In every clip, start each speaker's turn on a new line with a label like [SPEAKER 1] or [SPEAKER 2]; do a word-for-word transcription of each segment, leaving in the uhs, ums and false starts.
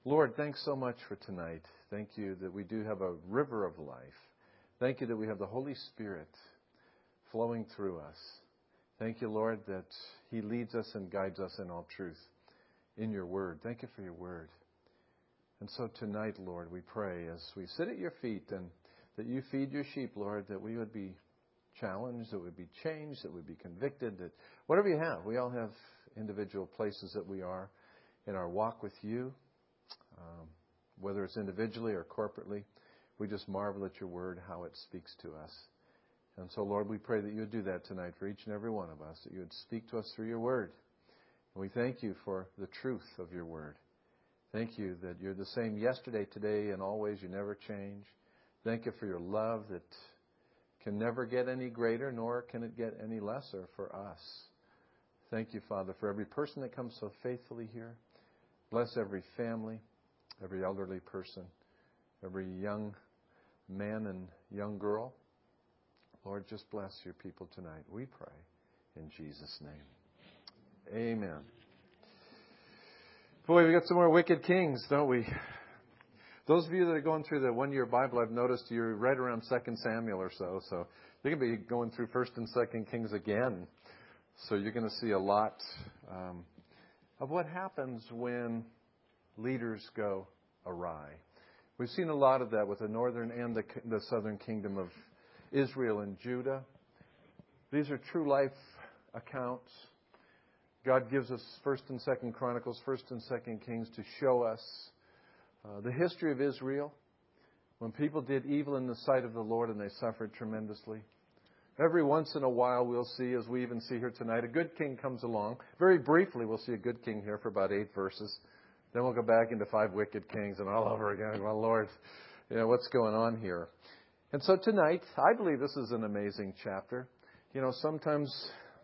[SPEAKER 1] Lord, thanks so much for tonight. Thank you that we do have a river of life. Thank you that we have the Holy Spirit flowing through us. Thank you, Lord, that He leads us and guides us in all truth in your word. Thank you for your word. And so tonight, Lord, we pray as we sit at your feet and that you feed your sheep, Lord, that we would be challenged, that we would be changed, that we would be convicted, that whatever you have, we all have individual places that we are in our walk with you, um, whether it's individually or corporately. We just marvel at your word, how it speaks to us. And so, Lord, we pray that you would do that tonight for each and every one of us, that you would speak to us through your word. And we thank you for the truth of your word. Thank you that you're the same yesterday, today, and always. You never change. Thank you for your love that can never get any greater, nor can it get any lesser for us. Thank you, Father, for every person that comes so faithfully here. Bless every family, every elderly person, every young man and young girl. Lord, just bless your people tonight, we pray, in Jesus' name. Amen. Boy, we got some more wicked kings, don't we? Those of you that are going through the one-year Bible, I've noticed you're right around Second Samuel or so. So you're going to be going through First and Second Kings again. So you're going to see a lot um, of what happens when leaders go awry. We've seen a lot of that with the northern and the, the southern kingdom of Israel and Judah. These are true life accounts. God gives us First and Second Chronicles, First and Second Kings to show us uh, the history of Israel, when people did evil in the sight of the Lord and they suffered tremendously. Every once in a while we'll see, as we even see here tonight, a good king comes along. Very briefly we'll see a good king here for about eight verses. Then we'll go back into five wicked kings and all over again. Well, Lord, you know, what's going on here? And so tonight, I believe this is an amazing chapter. You know, sometimes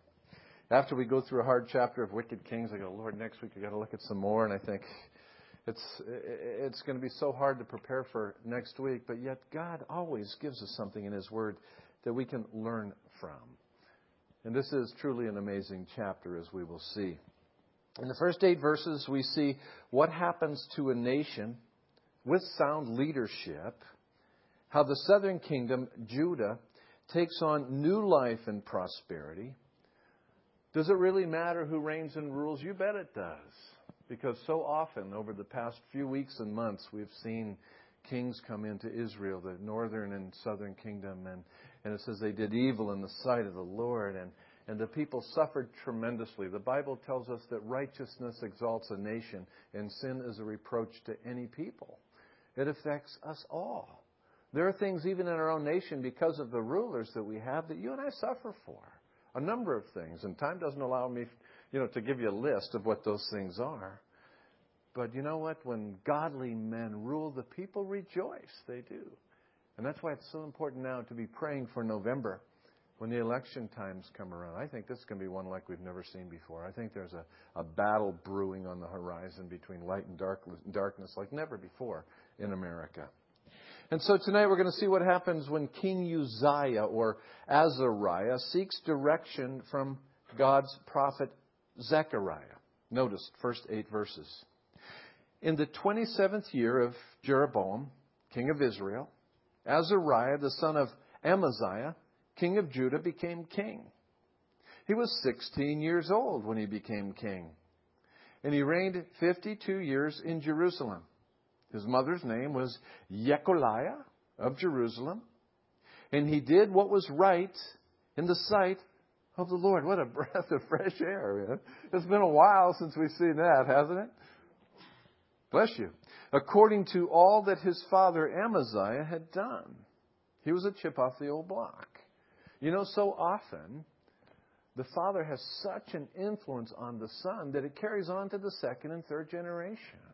[SPEAKER 1] after we go through a hard chapter of wicked kings, I go, Lord, next week we got to look at some more. And I think it's it's going to be so hard to prepare for next week. But yet God always gives us something in His Word that we can learn from. And this is truly an amazing chapter, as we will see. In the first eight verses, we see what happens to a nation with sound leadership, how the southern kingdom, Judah, takes on new life and prosperity. Does it really matter who reigns and rules? You bet it does. Because so often, over the past few weeks and months, we've seen kings come into Israel, the northern and southern kingdom, and, and it says they did evil in the sight of the Lord, and, and the people suffered tremendously. The Bible tells us that righteousness exalts a nation, and sin is a reproach to any people. It affects us all. There are things even in our own nation, because of the rulers that we have, that you and I suffer for. A number of things. And time doesn't allow me, you know, to give you a list of what those things are. But you know what? When godly men rule, the people rejoice. They do. And that's why it's so important now to be praying for November when the election times come around. I think this is going to be one like we've never seen before. I think there's a, a battle brewing on the horizon between light and dark, darkness like never before in America. And so tonight we're going to see what happens when King Uzziah, or Azariah, seeks direction from God's prophet Zechariah. Notice first eight verses. In the twenty-seventh year of Jeroboam, king of Israel, Azariah, the son of Amaziah, king of Judah, became king. He was sixteen years old when he became king, and he reigned fifty-two years in Jerusalem. His mother's name was Yekoliah of Jerusalem. And he did what was right in the sight of the Lord. What a breath of fresh air, man. It's been a while since we've seen that, hasn't it? Bless you. According to all that his father Amaziah had done. He was a chip off the old block. You know, so often, the father has such an influence on the son that it carries on to the second and third generation.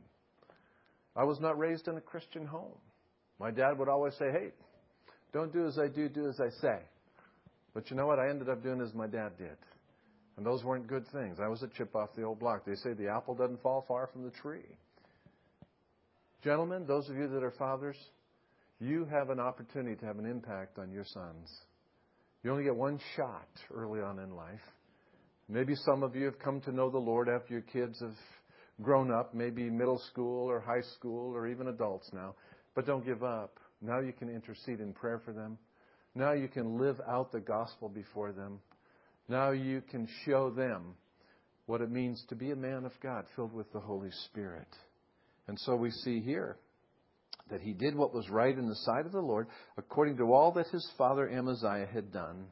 [SPEAKER 1] I was not raised in a Christian home. My dad would always say, hey, don't do as I do, do as I say. But you know what? I ended up doing as my dad did. And those weren't good things. I was a chip off the old block. They say the apple doesn't fall far from the tree. Gentlemen, those of you that are fathers, you have an opportunity to have an impact on your sons. You only get one shot early on in life. Maybe some of you have come to know the Lord after your kids have grown up, maybe middle school or high school or even adults now. But don't give up. Now you can intercede in prayer for them. Now you can live out the gospel before them. Now you can show them what it means to be a man of God filled with the Holy Spirit. And so we see here that he did what was right in the sight of the Lord, according to all that his father Amaziah had done,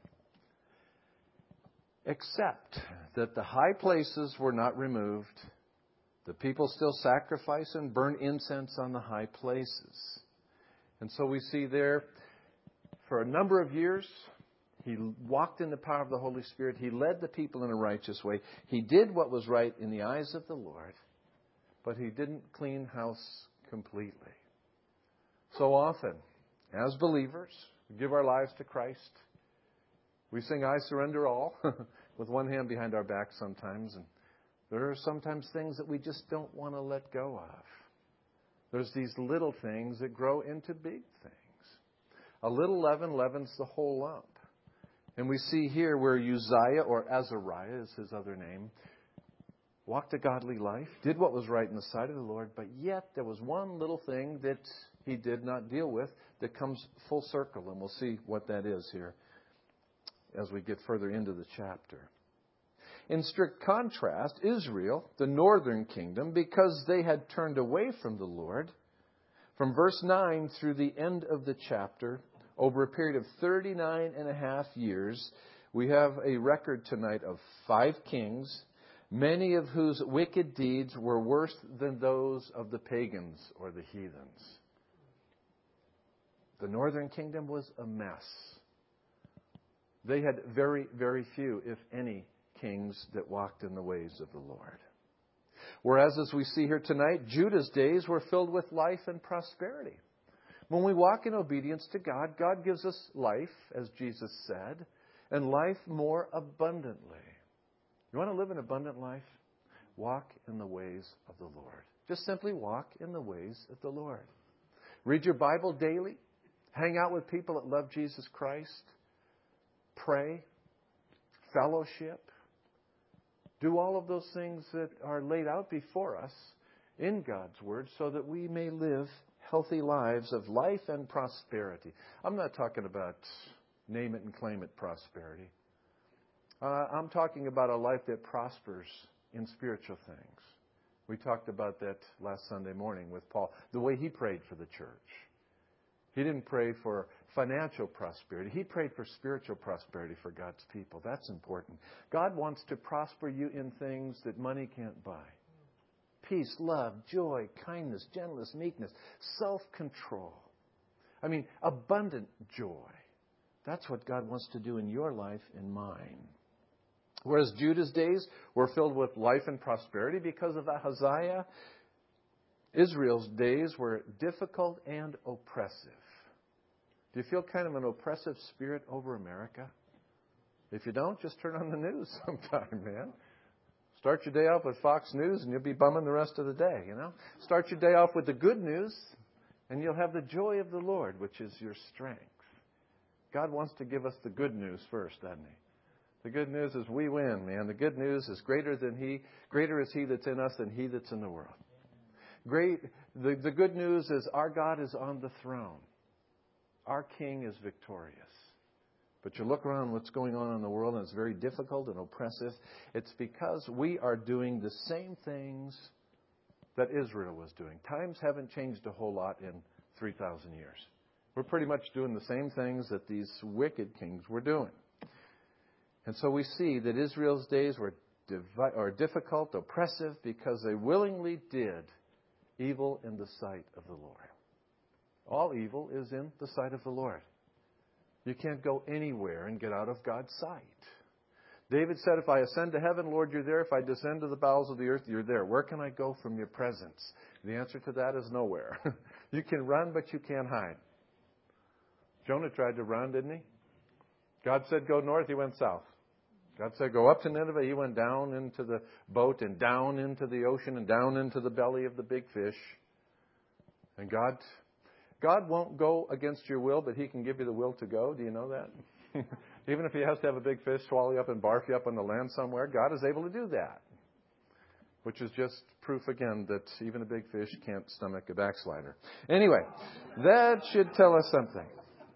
[SPEAKER 1] except that the high places were not removed. The people still sacrifice and burn incense on the high places. And so we see there, for a number of years, he walked in the power of the Holy Spirit. He led the people in a righteous way. He did what was right in the eyes of the Lord, but he didn't clean house completely. So often, as believers, we give our lives to Christ. We sing, I surrender all, with one hand behind our back sometimes. And there are sometimes things that we just don't want to let go of. There's these little things that grow into big things. A little leaven leavens the whole lump. And we see here where Uzziah, or Azariah is his other name, walked a godly life, did what was right in the sight of the Lord, but yet there was one little thing that he did not deal with that comes full circle. And we'll see what that is here as we get further into the chapter. In strict contrast, Israel, the northern kingdom, because they had turned away from the Lord, from verse nine through the end of the chapter, over a period of thirty-nine and a half years, we have a record tonight of five kings, many of whose wicked deeds were worse than those of the pagans or the heathens. The northern kingdom was a mess. They had very, very few, if any, kings that walked in the ways of the Lord. Whereas, as we see here tonight, Judah's days were filled with life and prosperity. When we walk in obedience to God, God gives us life, as Jesus said, and life more abundantly. You want to live an abundant life? Walk in the ways of the Lord. Just simply walk in the ways of the Lord. Read your Bible daily. Hang out with people that love Jesus Christ. Pray. Fellowship. Do all of those things that are laid out before us in God's Word so that we may live healthy lives of life and prosperity. I'm not talking about name it and claim it prosperity. Uh, I'm talking about a life that prospers in spiritual things. We talked about that last Sunday morning with Paul, the way he prayed for the church. He didn't pray for financial prosperity. He prayed for spiritual prosperity for God's people. That's important. God wants to prosper you in things that money can't buy. Peace, love, joy, kindness, gentleness, meekness, self-control. I mean, abundant joy. That's what God wants to do in your life and mine. Whereas Judah's days were filled with life and prosperity because of Ahaziah, Israel's days were difficult and oppressive. Do you feel kind of an oppressive spirit over America? If you don't, just turn on the news sometime, man. Start your day off with Fox News and you'll be bumming the rest of the day, you know. Start your day off with the good news and you'll have the joy of the Lord, which is your strength. God wants to give us the good news first, doesn't He? The good news is we win, man. The good news is greater than He, greater is He that's in us than he that's in the world. Great. The, the good news is our God is on the throne. Our King is victorious. But you look around what's going on in the world and it's very difficult and oppressive. It's because we are doing the same things that Israel was doing. Times haven't changed a whole lot in three thousand years. We're pretty much doing the same things that these wicked kings were doing. And so we see that Israel's days were divi- or difficult, oppressive, because they willingly did evil in the sight of the Lord. All evil is in the sight of the Lord. You can't go anywhere and get out of God's sight. David said, if I ascend to heaven, Lord, you're there. If I descend to the bowels of the earth, you're there. Where can I go from your presence? The answer to that is nowhere. You can run, but you can't hide. Jonah tried to run, didn't he? God said, go north. He went south. God said, go up to Nineveh. He went down into the boat and down into the ocean and down into the belly of the big fish. And God... God won't go against your will, but He can give you the will to go. Do you know that? Even if He has to have a big fish swallow you up and barf you up on the land somewhere, God is able to do that. which is just proof again that even a big fish can't stomach a backslider. Anyway, that should tell us something.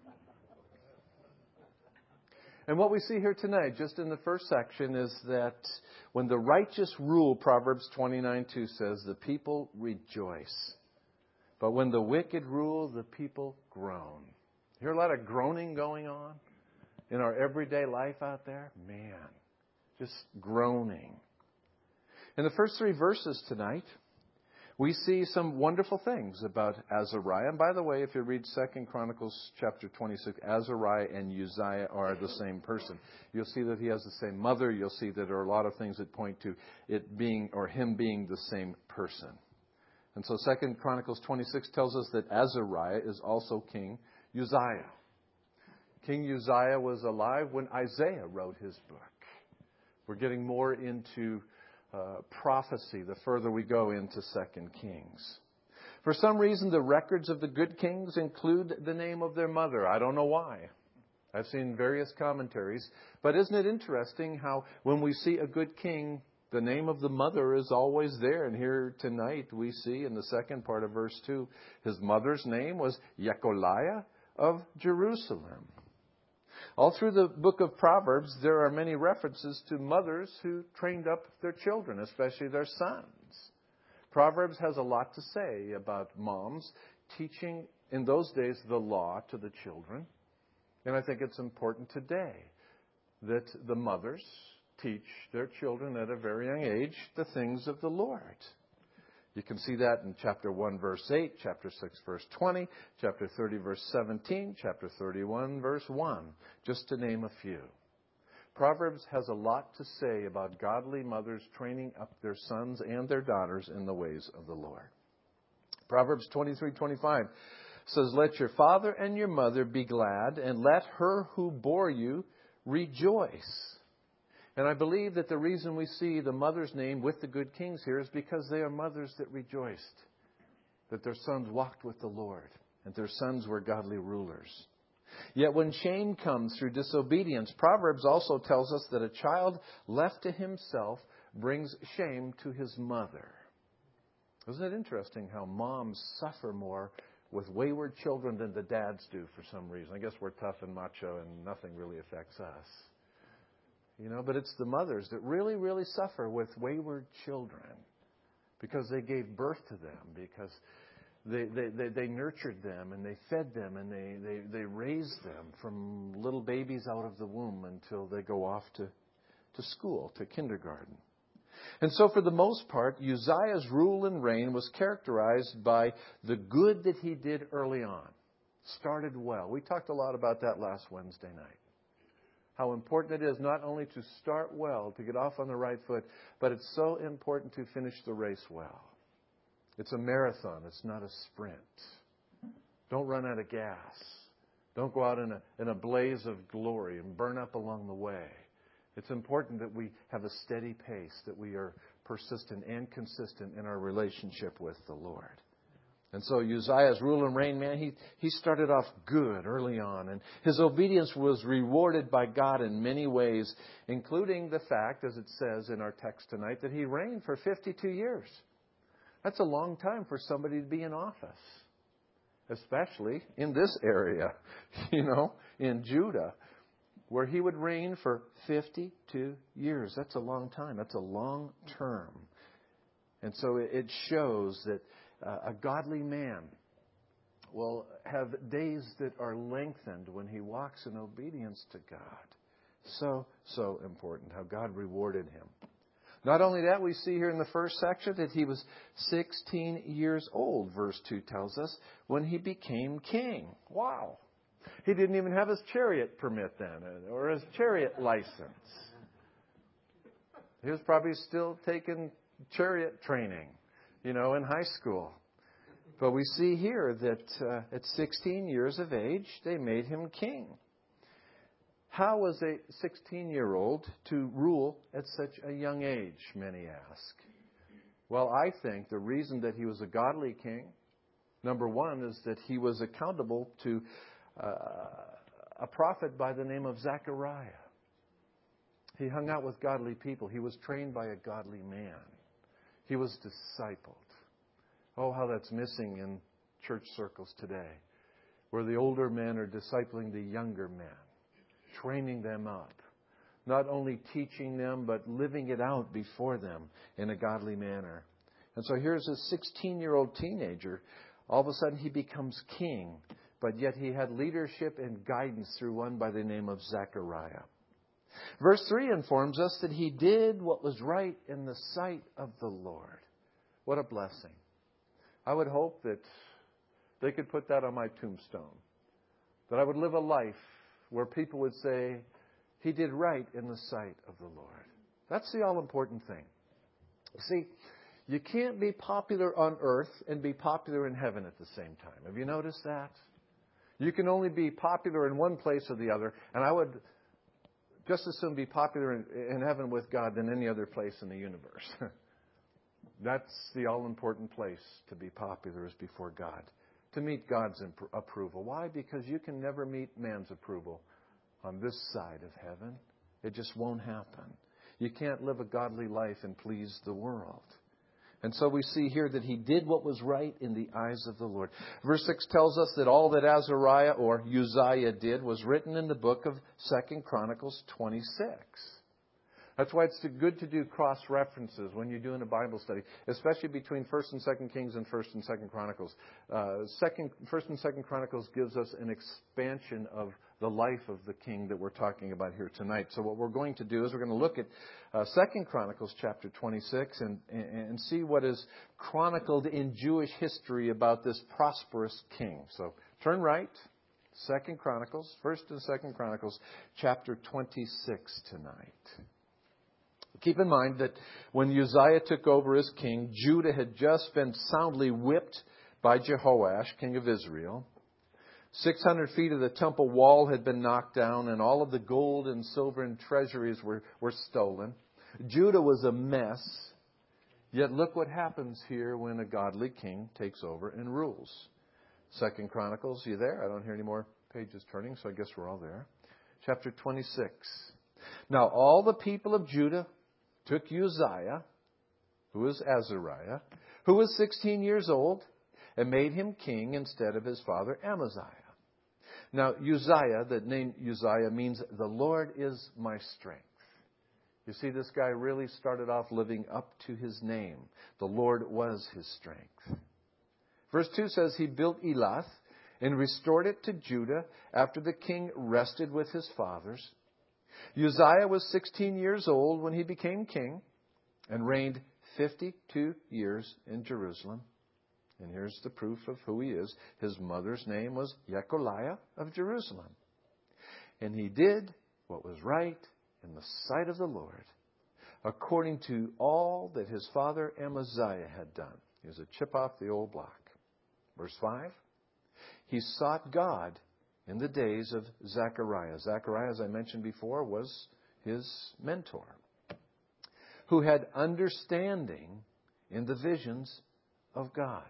[SPEAKER 1] And what we see here tonight, just in the first section, is that when the righteous rule, Proverbs twenty-nine two says, the people rejoice. But when the wicked rule, the people groan. You hear a lot of groaning going on in our everyday life out there? Man, just groaning. In the first three verses tonight, we see some wonderful things about Azariah. And by the way, if you read Second Chronicles chapter twenty-six, Azariah and Uzziah are the same person. You'll see that he has the same mother. You'll see that there are a lot of things that point to it being, or him being, the same person. And so Second Chronicles twenty-six tells us that Azariah is also King Uzziah. King Uzziah was alive when Isaiah wrote his book. We're getting more into Uh, prophecy the further we go into Second Kings. For some reason, the records of the good kings include the name of their mother. I don't know why. I've seen various commentaries. But isn't it interesting how when we see a good king, the name of the mother is always there. And here tonight we see in the second part of verse two, his mother's name was Jecoliah of Jerusalem. All through the book of Proverbs, there are many references to mothers who trained up their children, especially their sons. Proverbs has a lot to say about moms teaching, in those days, the law to the children. And I think it's important today that the mothers teach their children at a very young age the things of the Lord. You can see that in chapter one, verse eight, chapter six, verse twenty, chapter thirty, verse seventeen, chapter thirty-one, verse one, just to name a few. Proverbs has a lot to say about godly mothers training up their sons and their daughters in the ways of the Lord. Proverbs twenty-three twenty-five says, "Let your father and your mother be glad, and let her who bore you rejoice." And I believe that the reason we see the mother's name with the good kings here is because they are mothers that rejoiced that their sons walked with the Lord and their sons were godly rulers. Yet when shame comes through disobedience, Proverbs also tells us that a child left to himself brings shame to his mother. Isn't it interesting how moms suffer more with wayward children than the dads do for some reason? I guess we're tough and macho and nothing really affects us. You know, but it's the mothers that really, really suffer with wayward children because they gave birth to them, because they, they, they, they nurtured them and they fed them and they, they, they raised them from little babies out of the womb until they go off to, to school, to kindergarten. And so for the most part, Uzziah's rule and reign was characterized by the good that he did early on. Started well. We talked a lot about that last Wednesday night. How important it is not only to start well, to get off on the right foot, but it's so important to finish the race well. It's a marathon. It's not a sprint. Don't run out of gas. Don't go out in a, in a blaze of glory and burn up along the way. It's important that we have a steady pace, that we are persistent and consistent in our relationship with the Lord. And so Uzziah's rule and reign, man, he, he started off good early on. And his obedience was rewarded by God in many ways, including the fact, as it says in our text tonight, that he reigned for fifty-two years. That's a long time for somebody to be in office, especially in this area, you know, in Judah, where he would reign for fifty-two years. That's a long time. That's a long term. And so it shows that Uh, a godly man will have days that are lengthened when he walks in obedience to God. So, so important how God rewarded him. Not only that, we see here in the first section that he was sixteen years old, verse two tells us, when he became king. Wow. He didn't even have his chariot permit then, or his chariot license. He was probably still taking chariot training, you know, in high school. But we see here that uh, at sixteen years of age, they made him king. How was a sixteen-year-old to rule at such a young age, many ask? Well, I think the reason that he was a godly king, number one, is that he was accountable to uh, a prophet by the name of Zechariah. He hung out with godly people. He was trained by a godly man. He was discipled. Oh, how that's missing in church circles today, where the older men are discipling the younger men, training them up, not only teaching them, but living it out before them in a godly manner. And so here's a sixteen-year-old teenager. All of a sudden he becomes king, but yet he had leadership and guidance through one by the name of Zechariah. Verse three informs us that he did what was right in the sight of the Lord. What a blessing. I would hope that they could put that on my tombstone, that I would live a life where people would say, he did right in the sight of the Lord. That's the all-important thing. You see, you can't be popular on earth and be popular in heaven at the same time. Have you noticed that? You can only be popular in one place or the other, and I would just as soon be popular in, in heaven with God than any other place in the universe. That's the all-important place to be popular, is before God, to meet God's imp- approval. Why? Because you can never meet man's approval on this side of heaven. It just won't happen. You can't live a godly life and please the world. And so we see here that he did what was right in the eyes of the Lord. Verse six tells us that all that Azariah or Uzziah did was written in the book of Second Chronicles twenty-six. That's why it's good to do cross-references when you're doing a Bible study, especially between First and Second Kings and First and Second Chronicles. Uh, Second, First and Second Chronicles gives us an expansion of the life of the king that we're talking about here tonight. So what we're going to do is we're going to look at uh, Second Chronicles chapter twenty-six and, and, and see what is chronicled in Jewish history about this prosperous king. So turn right, Second Chronicles, First and Second Chronicles chapter twenty-six tonight. Keep in mind that when Uzziah took over as king, Judah had just been soundly whipped by Jehoash, king of Israel. six hundred feet of the temple wall had been knocked down, and all of the gold and silver and treasuries were, were stolen. Judah was a mess. Yet look what happens here when a godly king takes over and rules. Second Chronicles, you there? I don't hear any more pages turning, so I guess we're all there. Chapter twenty-six. Now all the people of Judah took Uzziah, who was Azariah, who was sixteen years old, and made him king instead of his father Amaziah. Now, Uzziah, the name Uzziah means the Lord is my strength. You see, this guy really started off living up to his name. The Lord was his strength. Verse two says he built Elath and restored it to Judah after the king rested with his fathers. Uzziah was sixteen years old when he became king and reigned fifty-two years in Jerusalem. And here's the proof of who he is. His mother's name was Jecoliah of Jerusalem. And he did what was right in the sight of the Lord, according to all that his father Amaziah had done. He was a chip off the old block. Verse five, he sought God in the days of Zechariah. Zechariah, as I mentioned before, was his mentor, who had understanding in the visions of God.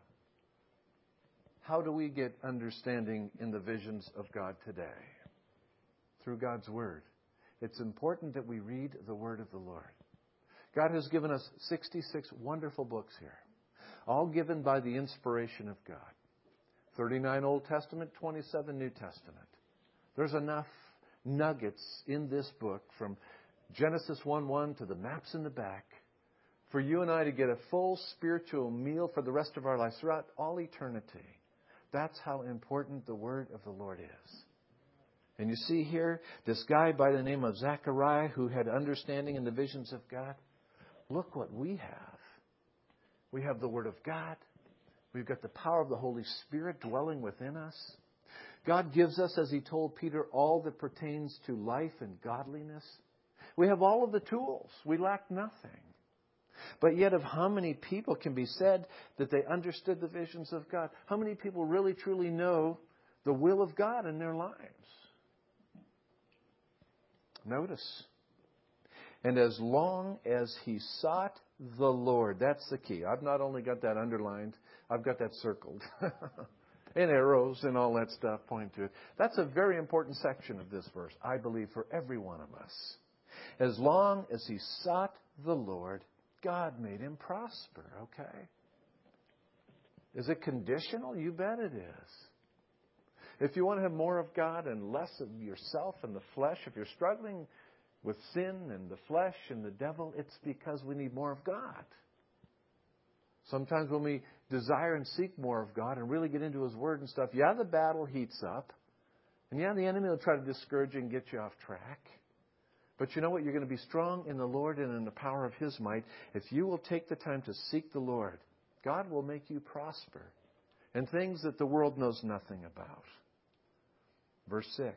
[SPEAKER 1] How do we get understanding in the visions of God today? Through God's Word. It's important that we read the Word of the Lord. God has given us sixty-six wonderful books here, all given by the inspiration of God. thirty-nine Old Testament, twenty-seven New Testament. There's enough nuggets in this book from Genesis one one to the maps in the back for you and I to get a full spiritual meal for the rest of our lives throughout all eternity. That's how important the Word of the Lord is. And you see here, this guy by the name of Zechariah who had understanding in the visions of God. Look what we have. We have the Word of God. We've got the power of the Holy Spirit dwelling within us. God gives us, as He told Peter, all that pertains to life and godliness. We have all of the tools. We lack nothing. But yet of how many people can be said that they understood the visions of God? How many people really truly know the will of God in their lives? Notice. And as long as he sought the Lord, that's the key. I've not only got that underlined, I've got that circled. And arrows and all that stuff point to it. That's a very important section of this verse, I believe, for every one of us. As long as he sought the Lord, God made him prosper, okay? Is it conditional? You bet it is. If you want to have more of God and less of yourself and the flesh, if you're struggling with sin and the flesh and the devil, it's because we need more of God. Sometimes when we desire and seek more of God and really get into His Word and stuff, yeah, the battle heats up. And yeah, the enemy will try to discourage you and get you off track. But you know what? You're going to be strong in the Lord and in the power of His might. If you will take the time to seek the Lord, God will make you prosper in things that the world knows nothing about. Verse six.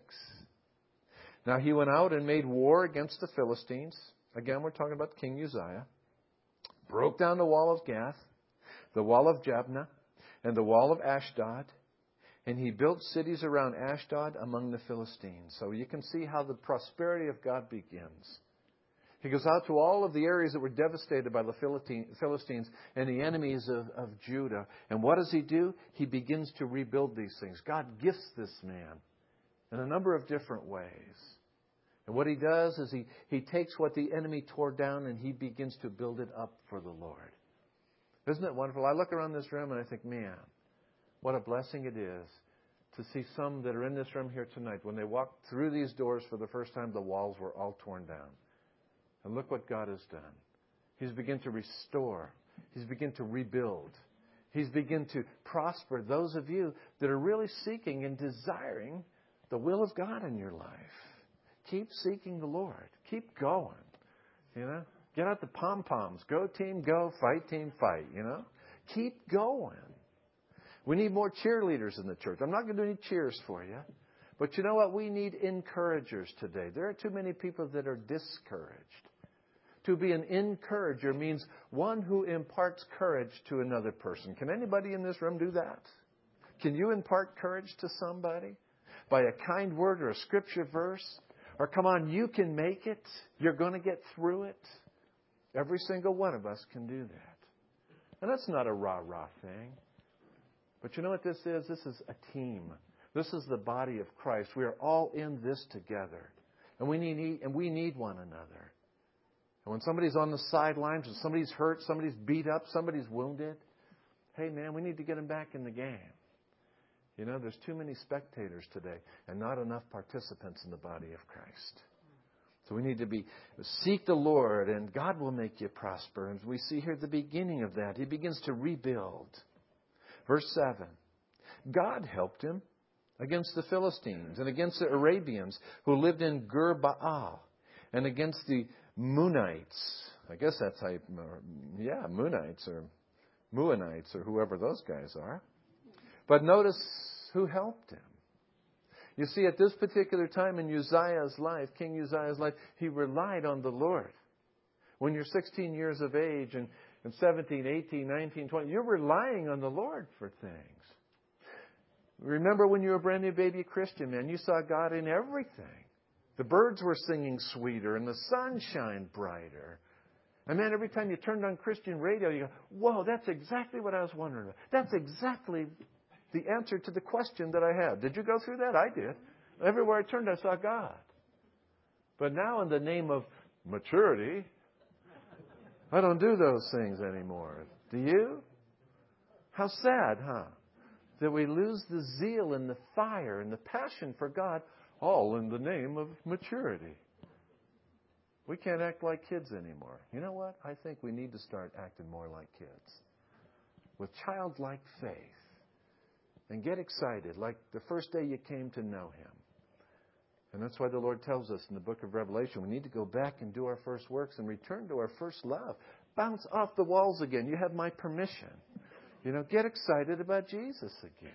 [SPEAKER 1] Now he went out and made war against the Philistines. Again, we're talking about King Uzziah. Broke down the wall of Gath, the wall of Jabneh, and the wall of Ashdod. And he built cities around Ashdod among the Philistines. So you can see how the prosperity of God begins. He goes out to all of the areas that were devastated by the Philistines and the enemies of, of Judah. And what does he do? He begins to rebuild these things. God gifts this man in a number of different ways. And what he does is he, he takes what the enemy tore down and he begins to build it up for the Lord. Isn't it wonderful? I look around this room and I think, man, what a blessing it is to see some that are in this room here tonight. When they walked through these doors for the first time, the walls were all torn down. And look what God has done. He's begun to restore. He's begun to rebuild. He's begun to prosper those of you that are really seeking and desiring the will of God in your life. Keep seeking the Lord. Keep going. You know, get out the pom-poms. Go team, go. Fight team, fight. You know, keep going. We need more cheerleaders in the church. I'm not going to do any cheers for you. But you know what? We need encouragers today. There are too many people that are discouraged. To be an encourager means one who imparts courage to another person. Can anybody in this room do that? Can you impart courage to somebody? By a kind word or a scripture verse? Or come on, you can make it. You're going to get through it. Every single one of us can do that. And that's not a rah-rah thing. But you know what this is? This is a team. This is the body of Christ. We are all in this together. And we need, and we need one another. And when somebody's on the sidelines, when somebody's hurt, somebody's beat up, somebody's wounded, hey man, we need to get them back in the game. You know, there's too many spectators today and not enough participants in the body of Christ. So we need to be, seek the Lord and God will make you prosper. And we see here the beginning of that. He begins to rebuild. Verse seven. God helped him against the Philistines and against the Arabians who lived in Gur Baal and against the Moonites. I guess that's how you, yeah, Moonites or Muanites or whoever those guys are. But notice who helped him. You see, at this particular time in Uzziah's life, King Uzziah's life, he relied on the Lord. When you're sixteen years of age and, and seventeen, eighteen, nineteen, twenty, you're relying on the Lord for things. Remember when you were a brand new baby Christian, man, you saw God in everything. The birds were singing sweeter and the sun shined brighter. And man, every time you turned on Christian radio, you go, whoa, that's exactly what I was wondering about. That's exactly the answer to the question that I had. Did you go through that? I did. Everywhere I turned, I saw God. But now in the name of maturity, I don't do those things anymore. Do you? How sad, huh? That we lose the zeal and the fire and the passion for God, all in the name of maturity. We can't act like kids anymore. You know what? I think we need to start acting more like kids. With childlike faith. And get excited like the first day you came to know Him. And that's why the Lord tells us in the book of Revelation, we need to go back and do our first works and return to our first love. Bounce off the walls again. You have my permission. You know, get excited about Jesus again.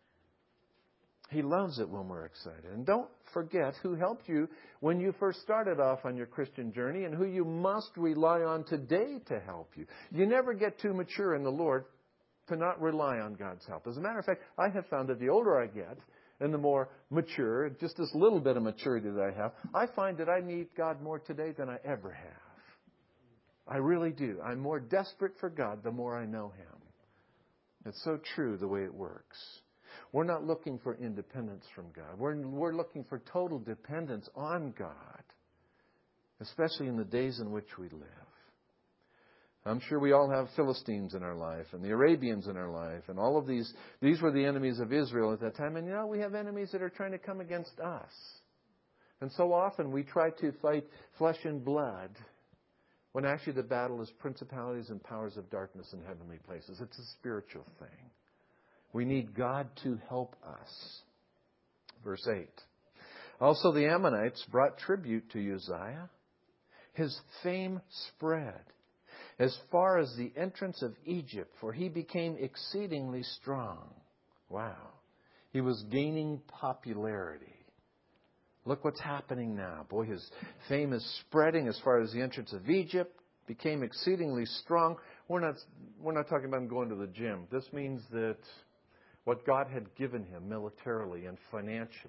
[SPEAKER 1] He loves it when we're excited. And don't forget who helped you when you first started off on your Christian journey and who you must rely on today to help you. You never get too mature in the Lord to not rely on God's help. As a matter of fact, I have found that the older I get and the more mature, just this little bit of maturity that I have, I find that I need God more today than I ever have. I really do. I'm more desperate for God the more I know Him. It's so true the way it works. We're not looking for independence from God. We're, we're looking for total dependence on God, especially in the days in which we live. I'm sure we all have Philistines in our life and the Arabians in our life. And all of these, these were the enemies of Israel at that time. And you know, we have enemies that are trying to come against us. And so often we try to fight flesh and blood when actually the battle is principalities and powers of darkness in heavenly places. It's a spiritual thing. We need God to help us. Verse eight. Also the Ammonites brought tribute to Uzziah. His fame spread as far as the entrance of Egypt, for he became exceedingly strong. Wow. He was gaining popularity. Look what's happening now. Boy, his fame is spreading as far as the entrance of Egypt, became exceedingly strong. We're not, we're not talking about him going to the gym. This means that what God had given him militarily and financially,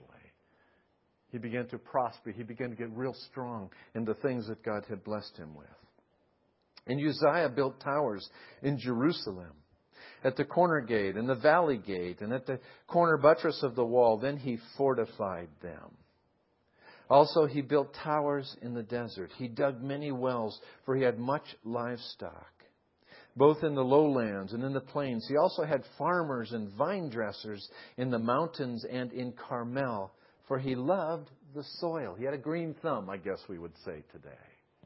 [SPEAKER 1] he began to prosper. He began to get real strong in the things that God had blessed him with. And Uzziah built towers in Jerusalem, at the corner gate and the valley gate and at the corner buttress of the wall. Then he fortified them. Also he built towers in the desert. He dug many wells, for he had much livestock, both in the lowlands and in the plains. He also had farmers and vine dressers in the mountains and in Carmel, for he loved the soil. He had a green thumb, I guess we would say today.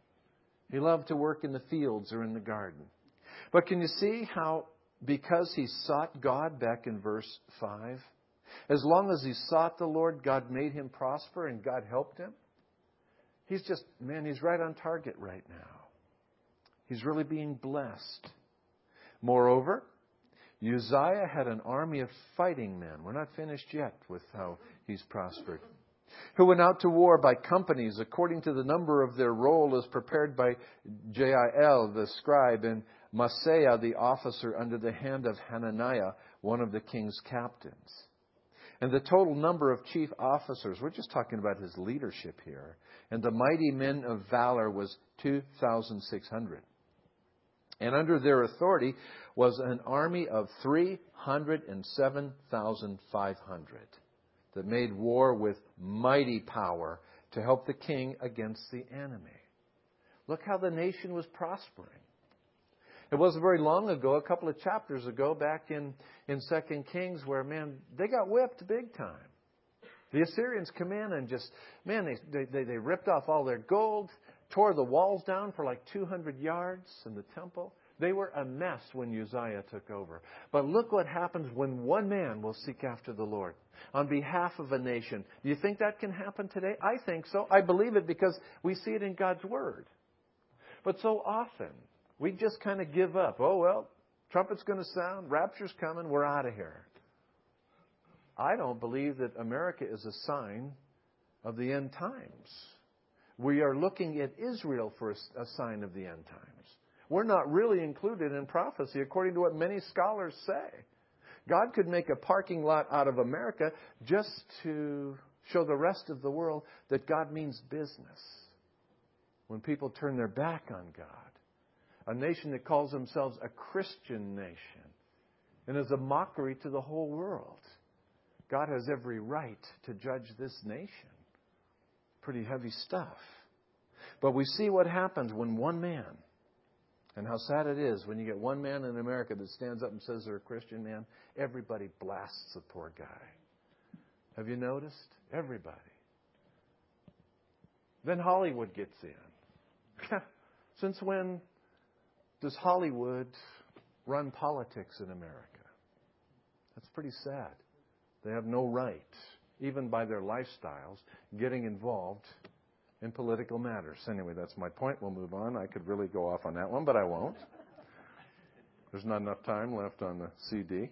[SPEAKER 1] He loved to work in the fields or in the garden. But can you see how, because he sought God back in verse five, as long as he sought the Lord, God made him prosper and God helped him? He's just, man, he's right on target right now. He's really being blessed. Moreover, Uzziah had an army of fighting men. We're not finished yet with how he's prospered. Who went out to war by companies according to the number of their roll as prepared by Jael the scribe and Maaseiah the officer under the hand of Hananiah, one of the king's captains. And the total number of chief officers, we're just talking about his leadership here, and the mighty men of valor was two thousand six hundred. And under their authority was an army of three hundred seven thousand five hundred. That made war with mighty power to help the king against the enemy. Look how the nation was prospering. It wasn't very long ago, a couple of chapters ago, back in, in Second Kings, where, man, they got whipped big time. The Assyrians come in and just, man, they, they, they ripped off all their gold, tore the walls down for like two hundred yards in the temple. They were a mess when Uzziah took over. But look what happens when one man will seek after the Lord on behalf of a nation. Do you think that can happen today? I think so. I believe it because we see it in God's Word. But so often, we just kind of give up. Oh, well, trumpet's going to sound, rapture's coming, we're out of here. I don't believe that America is a sign of the end times. We are looking at Israel for a, a sign of the end times. We're not really included in prophecy, according to what many scholars say. God could make a parking lot out of America just to show the rest of the world that God means business. When people turn their back on God, a nation that calls themselves a Christian nation and is a mockery to the whole world. God has every right to judge this nation. Pretty heavy stuff. But we see what happens when one man, and how sad it is when you get one man in America that stands up and says they're a Christian man, everybody blasts the poor guy. Have you noticed? Everybody. Then Hollywood gets in. Since when does Hollywood run politics in America? That's pretty sad. They have no right, even by their lifestyles, getting involved in political matters. Anyway, that's my point. We'll move on. I could really go off on that one, but I won't. There's not enough time left on the C D.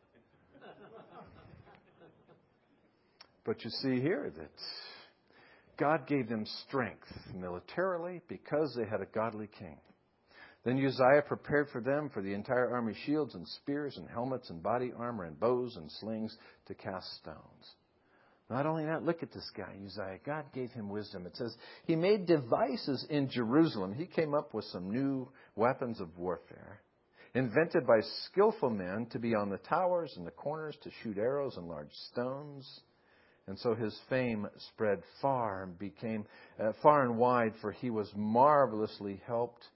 [SPEAKER 1] But you see here that God gave them strength militarily because they had a godly king. Then Uzziah prepared for them, for the entire army, shields and spears and helmets and body armor and bows and slings to cast stones. Not only that, look at this guy, Uzziah. God gave him wisdom. It says he made devices in Jerusalem. He came up with some new weapons of warfare, invented by skillful men to be on the towers and the corners to shoot arrows and large stones. And so his fame spread far and became uh, far and wide, for he was marvelously helped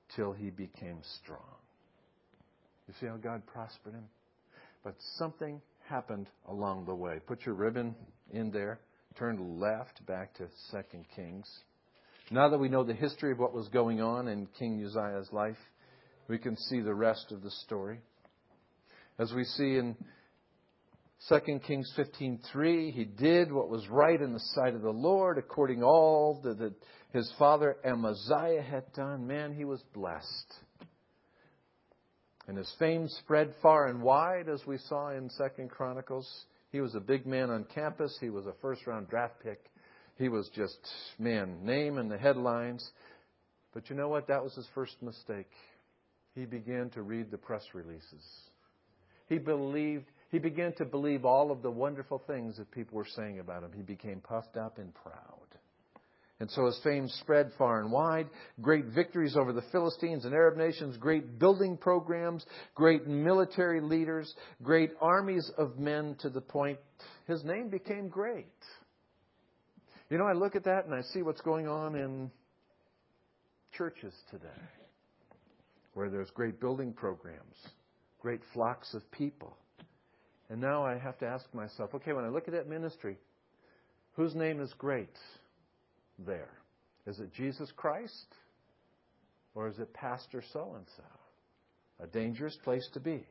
[SPEAKER 1] till he became strong. You see how God prospered him? But something happened along the way. Put your ribbon in there. Turn left back to Second Kings. Now that we know the history of what was going on in King Uzziah's life, we can see the rest of the story. As we see in Second Kings fifteen three, he did what was right in the sight of the Lord, according to all that, that his father Amaziah had done. Man, he was blessed. And his fame spread far and wide, as we saw in Second Chronicles. He was a big man on campus. He was a first-round draft pick. He was just, man, name in the headlines. But you know what? That was his first mistake. He began to read the press releases. He believed, he began to believe all of the wonderful things that people were saying about him. He became puffed up and proud. And so his fame spread far and wide. Great victories over the Philistines and Arab nations, great building programs, great military leaders, great armies of men, to the point his name became great. You know, I look at that and I see what's going on in churches today, where there's great building programs, great flocks of people. And now I have to ask myself, okay, when I look at that ministry, whose name is great there? Is it Jesus Christ? Or is it Pastor so-and-so? A dangerous place to be.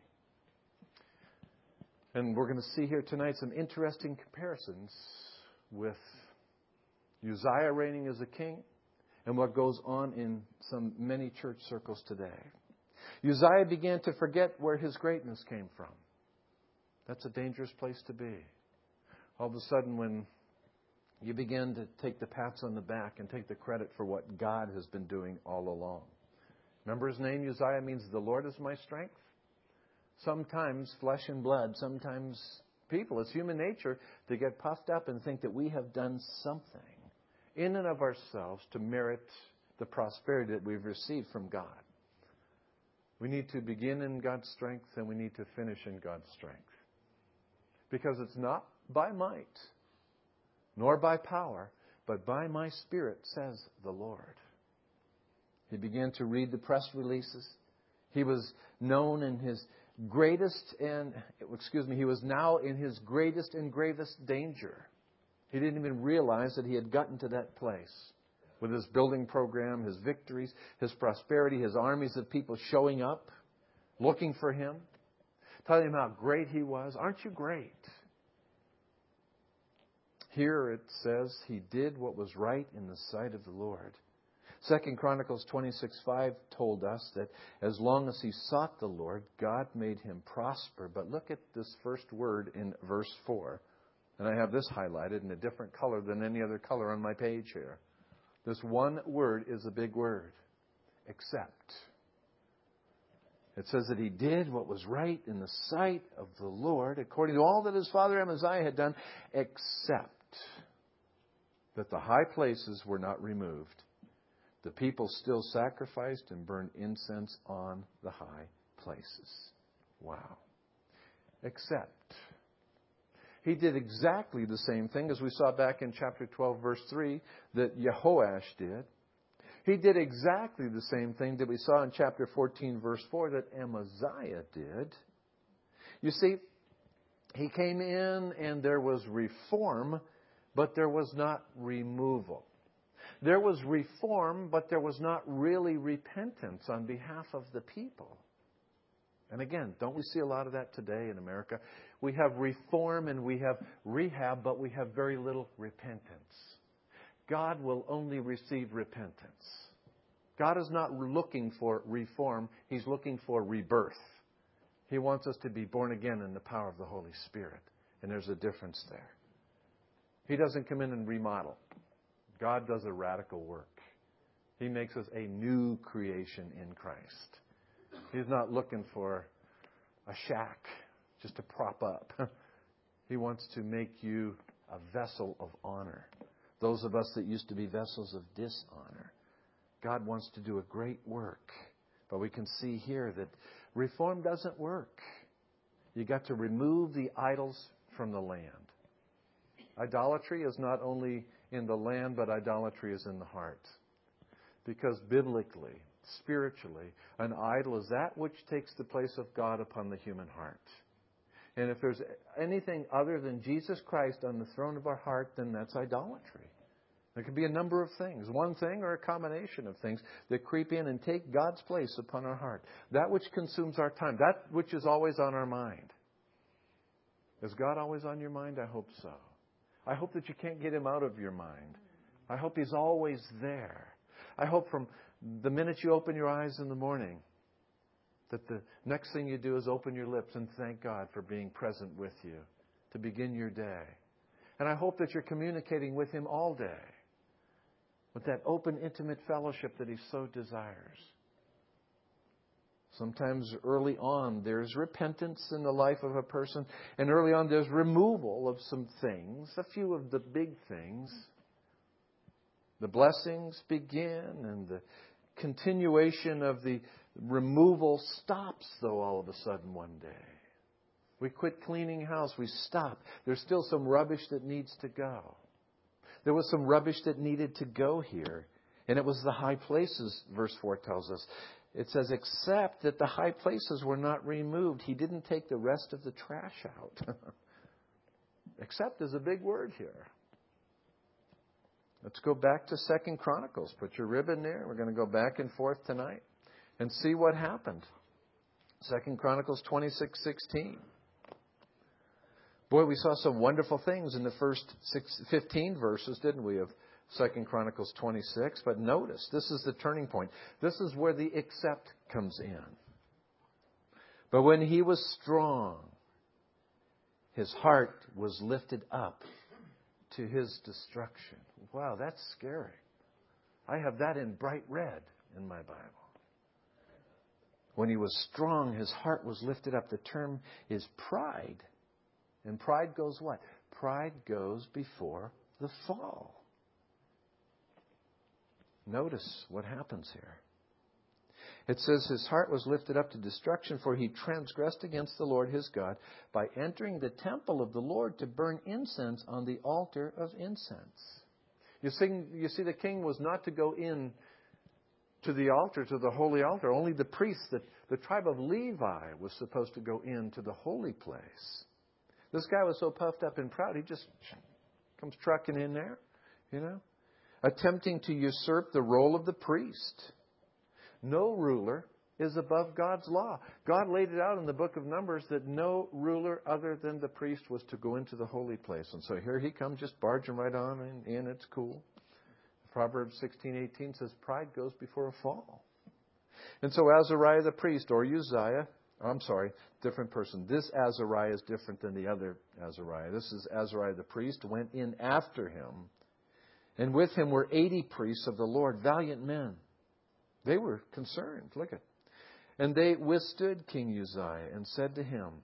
[SPEAKER 1] And we're going to see here tonight some interesting comparisons with Uzziah reigning as a king and what goes on in some many church circles today. Uzziah began to forget where his greatness came from. That's a dangerous place to be. All of a sudden, when you begin to take the pats on the back and take the credit for what God has been doing all along. Remember his name, Uzziah, means the Lord is my strength. Sometimes flesh and blood, sometimes people, it's human nature to get puffed up and think that we have done something in and of ourselves to merit the prosperity that we've received from God. We need to begin in God's strength and we need to finish in God's strength. Because it's not by might, nor by power, but by my Spirit, says the Lord. He began to read the press releases. He was known in his greatest and, excuse me, he was now in his greatest and gravest danger. He didn't even realize that he had gotten to that place. With his building program, his victories, his prosperity, his armies of people showing up, looking for him, telling him how great he was. Aren't you great? Here it says he did what was right in the sight of the Lord. Second Chronicles twenty-six five told us that as long as he sought the Lord, God made him prosper. But look at this first word in verse four. And I have this highlighted in a different color than any other color on my page here. This one word is a big word. Except. It says that he did what was right in the sight of the Lord, according to all that his father Amaziah had done, except that the high places were not removed. The people still sacrificed and burned incense on the high places. Wow. Except he did exactly the same thing as we saw back in chapter twelve, verse three, that Jehoash did. He did exactly the same thing that we saw in chapter fourteen, verse four, that Amaziah did. You see, he came in and there was reform, but there was not removal. There was reform, but there was not really repentance on behalf of the people. And again, don't we see a lot of that today in America? We have reform and we have rehab, but we have very little repentance. God will only receive repentance. God is not looking for reform. He's looking for rebirth. He wants us to be born again in the power of the Holy Spirit. And there's a difference there. He doesn't come in and remodel. God does a radical work. He makes us a new creation in Christ. He's not looking for a shack just to prop up. He wants to make you a vessel of honor. Those of us that used to be vessels of dishonor. God wants to do a great work. But we can see here that reform doesn't work. You got to remove the idols from the land. Idolatry is not only in the land, but idolatry is in the heart. Because biblically, spiritually, an idol is that which takes the place of God upon the human heart. And if there's anything other than Jesus Christ on the throne of our heart, then that's idolatry. There could be a number of things, one thing or a combination of things that creep in and take God's place upon our heart. That which consumes our time, that which is always on our mind. Is God always on your mind? I hope so. I hope that you can't get Him out of your mind. I hope He's always there. I hope from the minute you open your eyes in the morning, that the next thing you do is open your lips and thank God for being present with you to begin your day. And I hope that you're communicating with Him all day with that open, intimate fellowship that He so desires. Sometimes early on there's repentance in the life of a person, and early on there's removal of some things, a few of the big things. The blessings begin, and the continuation of the removal stops, though, all of a sudden one day. We quit cleaning house. We stop. There's still some rubbish that needs to go. There was some rubbish that needed to go here. And it was the high places, verse four tells us. It says, except that the high places were not removed. He didn't take the rest of the trash out. Except is a big word here. Let's go back to Second Chronicles. Put your ribbon there. We're going to go back and forth tonight and see what happened. Second Chronicles twenty-six sixteen. Boy, we saw some wonderful things in the first six, fifteen verses, didn't we, of Second Chronicles twenty-six? But notice, this is the turning point. This is where the except comes in. But when he was strong, his heart was lifted up to his destruction. Wow, that's scary. I have that in bright red in my Bible. When he was strong, his heart was lifted up. The term is pride. And pride goes what? Pride goes before the fall. Notice what happens here. It says his heart was lifted up to destruction, for he transgressed against the Lord his God by entering the temple of the Lord to burn incense on the altar of incense. You see, you see, the king was not to go in to the altar, to the holy altar. Only the priests, the, the tribe of Levi, was supposed to go into the holy place. This guy was so puffed up and proud, he just comes trucking in there, you know, attempting to usurp the role of the priest. No ruler is above God's law. God laid it out in the book of Numbers that no ruler other than the priest was to go into the holy place. And so here he comes, just barging right on in. in it's cool. Proverbs sixteen eighteen says, pride goes before a fall. And so Azariah the priest, or Uzziah, I'm sorry, different person. This Azariah is different than the other Azariah. This is Azariah the priest, went in after him. And with him were eighty priests of the Lord, valiant men. They were concerned. Look at it. And they withstood King Uzziah and said to him,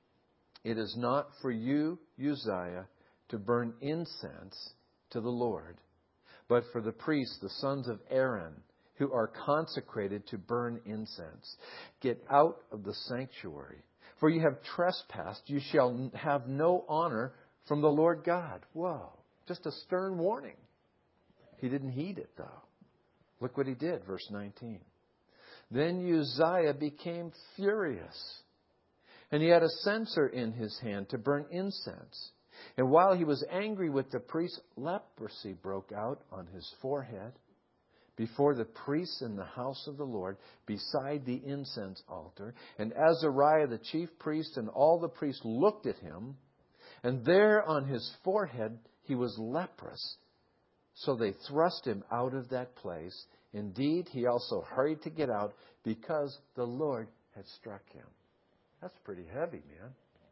[SPEAKER 1] it is not for you, Uzziah, to burn incense to the Lord, but for the priests, the sons of Aaron, who are consecrated to burn incense. Get out of the sanctuary, for you have trespassed. You shall have no honor from the Lord God. Whoa, just a stern warning. He didn't heed it, though. Look what he did, verse nineteen. Then Uzziah became furious, and he had a censer in his hand to burn incense. And while he was angry with the priests, leprosy broke out on his forehead before the priests in the house of the Lord, beside the incense altar. And Azariah, the chief priest, and all the priests looked at him, and there on his forehead he was leprous. So they thrust him out of that place. Indeed, he also hurried to get out because the Lord had struck him. That's pretty heavy, man.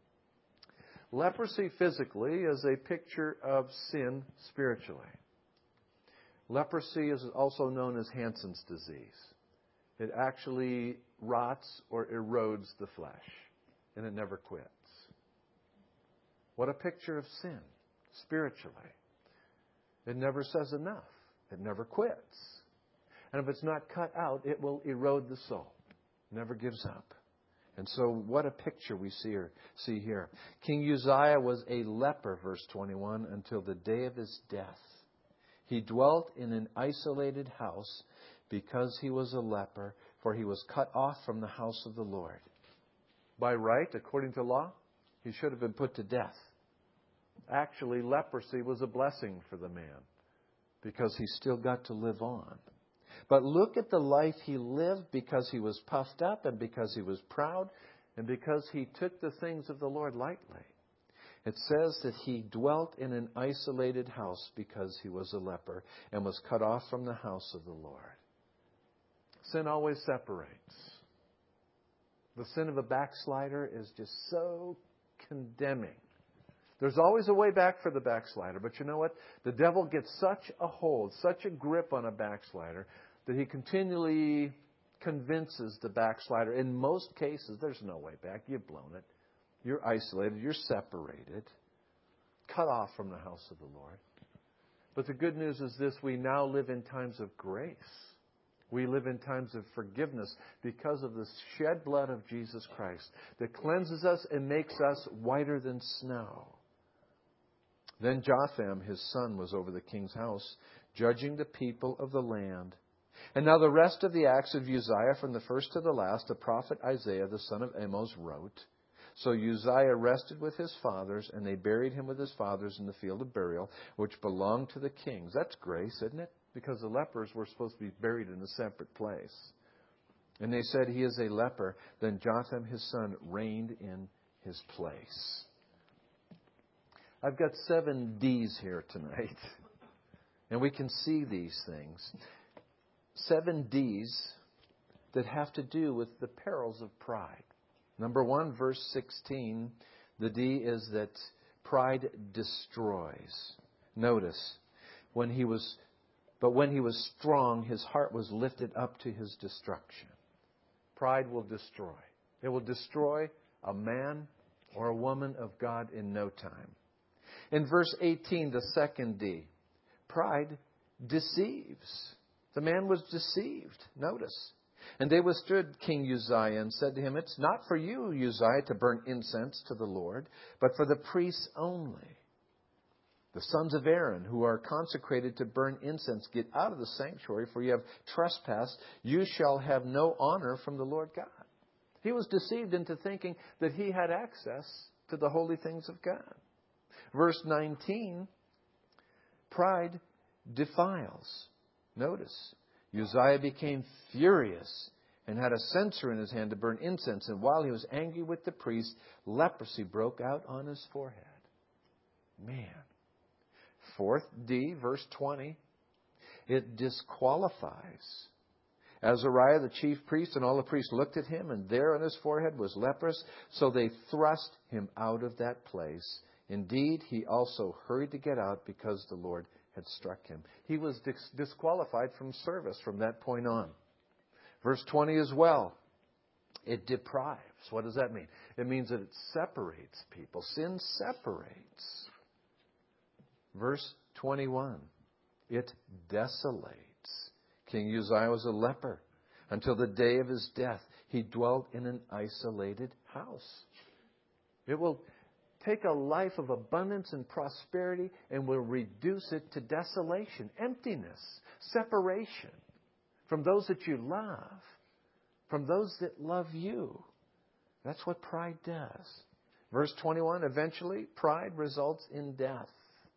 [SPEAKER 1] Leprosy physically is a picture of sin spiritually. Leprosy is also known as Hansen's disease. It actually rots or erodes the flesh, and it never quits. What a picture of sin spiritually. It never says enough. It never quits. And if it's not cut out, it will erode the soul. Never gives up. And so what a picture we see here. See here. King Uzziah was a leper, verse twenty-one, until the day of his death. He dwelt in an isolated house
[SPEAKER 2] because he was a leper, for he was cut off from the house of the Lord.
[SPEAKER 1] By right, according to law, he should have been put to death. Actually, leprosy was a blessing for the man because he still got to live on.
[SPEAKER 2] But look at the life he lived because he was puffed up and because he was proud
[SPEAKER 1] and because he took the things of the Lord lightly.
[SPEAKER 2] It says that he dwelt in an isolated house because he was a leper and was cut off from the house of the Lord.
[SPEAKER 1] Sin always separates. The sin of a backslider is just so condemning. There's always a way back for the backslider. But you know what? The devil gets such a hold, such a grip on a backslider, that he continually convinces the backslider. In most cases, there's no way back. You've blown it. You're isolated. You're separated. Cut off from the house of the Lord. But the good news is this. We now live in times of grace. We live in times of forgiveness because of the shed blood of Jesus Christ that cleanses us and makes us whiter than snow. Then Jotham, his son, was over the king's house, judging the people of the land. And now the rest of the acts of Uzziah, from the first to the last, the prophet Isaiah, the son of Amos, wrote. So Uzziah rested with his fathers, and they buried him with his fathers in the field of burial, which belonged to the kings. That's grace, isn't it? Because the lepers were supposed to be buried in a separate place. And they said, he is a leper. Then Jotham, his son, reigned in his place. I've got seven D's here tonight. And we can see these things. Seven D's that have to do with the perils of pride. Number one, verse sixteen, the D is that pride destroys. Notice, when he was, but when he was strong, his heart was lifted up to his destruction. Pride will destroy. It will destroy a man or a woman of God in no time.
[SPEAKER 2] In verse eighteen, the second D, pride deceives. The man was deceived. Notice. And they withstood King Uzziah and said to him, it's not for you, Uzziah, to burn incense to the Lord, but for the priests only. The sons of Aaron, who are consecrated to burn incense, get out of the sanctuary, for you have trespassed. You shall have no honor from the Lord God. He was deceived into thinking that he had access to the holy things of God. Verse nineteen, pride defiles. Notice, Uzziah became furious and had a censer in his hand to burn incense. And while he was angry with the priest, leprosy broke out on his forehead. Man. Fourth D, verse twenty, it disqualifies. Azariah, the chief priest, and all the priests looked at him, and there on his forehead was leprous. So they thrust him out of that place. Indeed, he also hurried to get out because the Lord had struck him. He was dis- disqualified from service from that point on. Verse twenty as well. It deprives. What does that mean? It means that it separates people. Sin separates. Verse twenty-one. It desolates. King Uzziah was a leper. Until the day of his death, he dwelt in an isolated house. It will take a life of abundance and prosperity and will reduce it to desolation, emptiness, separation from those that you love, from those that love you. That's what pride does. Verse twenty-one, eventually, pride results in death.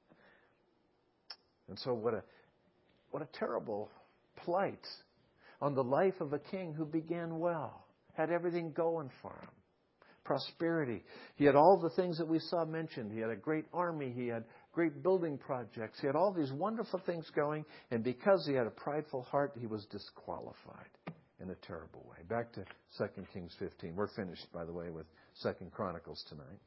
[SPEAKER 2] And so what a what a terrible plight on the life of a king who began well, had everything going for him. Prosperity. He had all the things that we saw mentioned. He had a great army. He had great building projects. He had all these wonderful things going. And because he had a prideful heart, he was disqualified in a terrible way. Back to Second Kings fifteen. We're finished, by the way, with Second Chronicles tonight.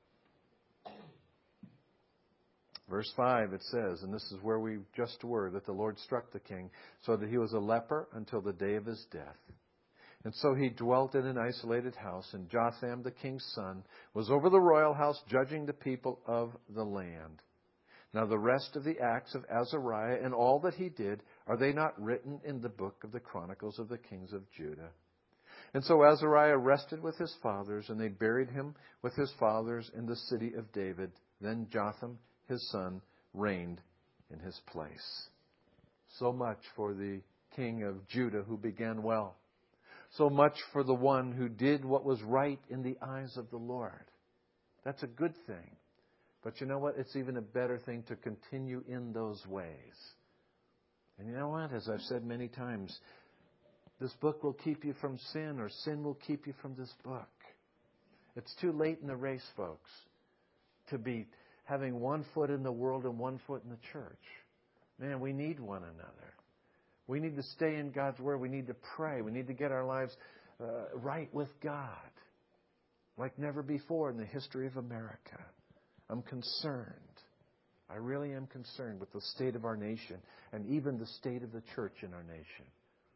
[SPEAKER 2] Verse five, it says, and this is where we just were, that the Lord struck the king so that he was a leper until the day of his death. And so he dwelt in an isolated house, and Jotham, the king's son, was over the royal house, judging the people of the land. Now the rest of the acts of Azariah and all that he did, are they not written in the book of the Chronicles of the kings of Judah? And so Azariah rested with his fathers, and they buried him with his fathers in the city of David. Then Jotham, his son, reigned in his place. So much for the king of Judah who began well. So much for the one who did what was right in the eyes of the Lord. That's a good thing. But you know what? It's even a better thing to continue in those ways. And you know what? As I've said many times, this book will keep you from sin, or sin will keep you from this book. It's too late in the race, folks, to be having one foot in the world and one foot in the church. Man, we need one another. We need to stay in God's Word. We need to pray. We need to get our lives uh, right with God like never before in the history of America. I'm concerned. I really am concerned with the state of our nation and even the state of the church in our nation.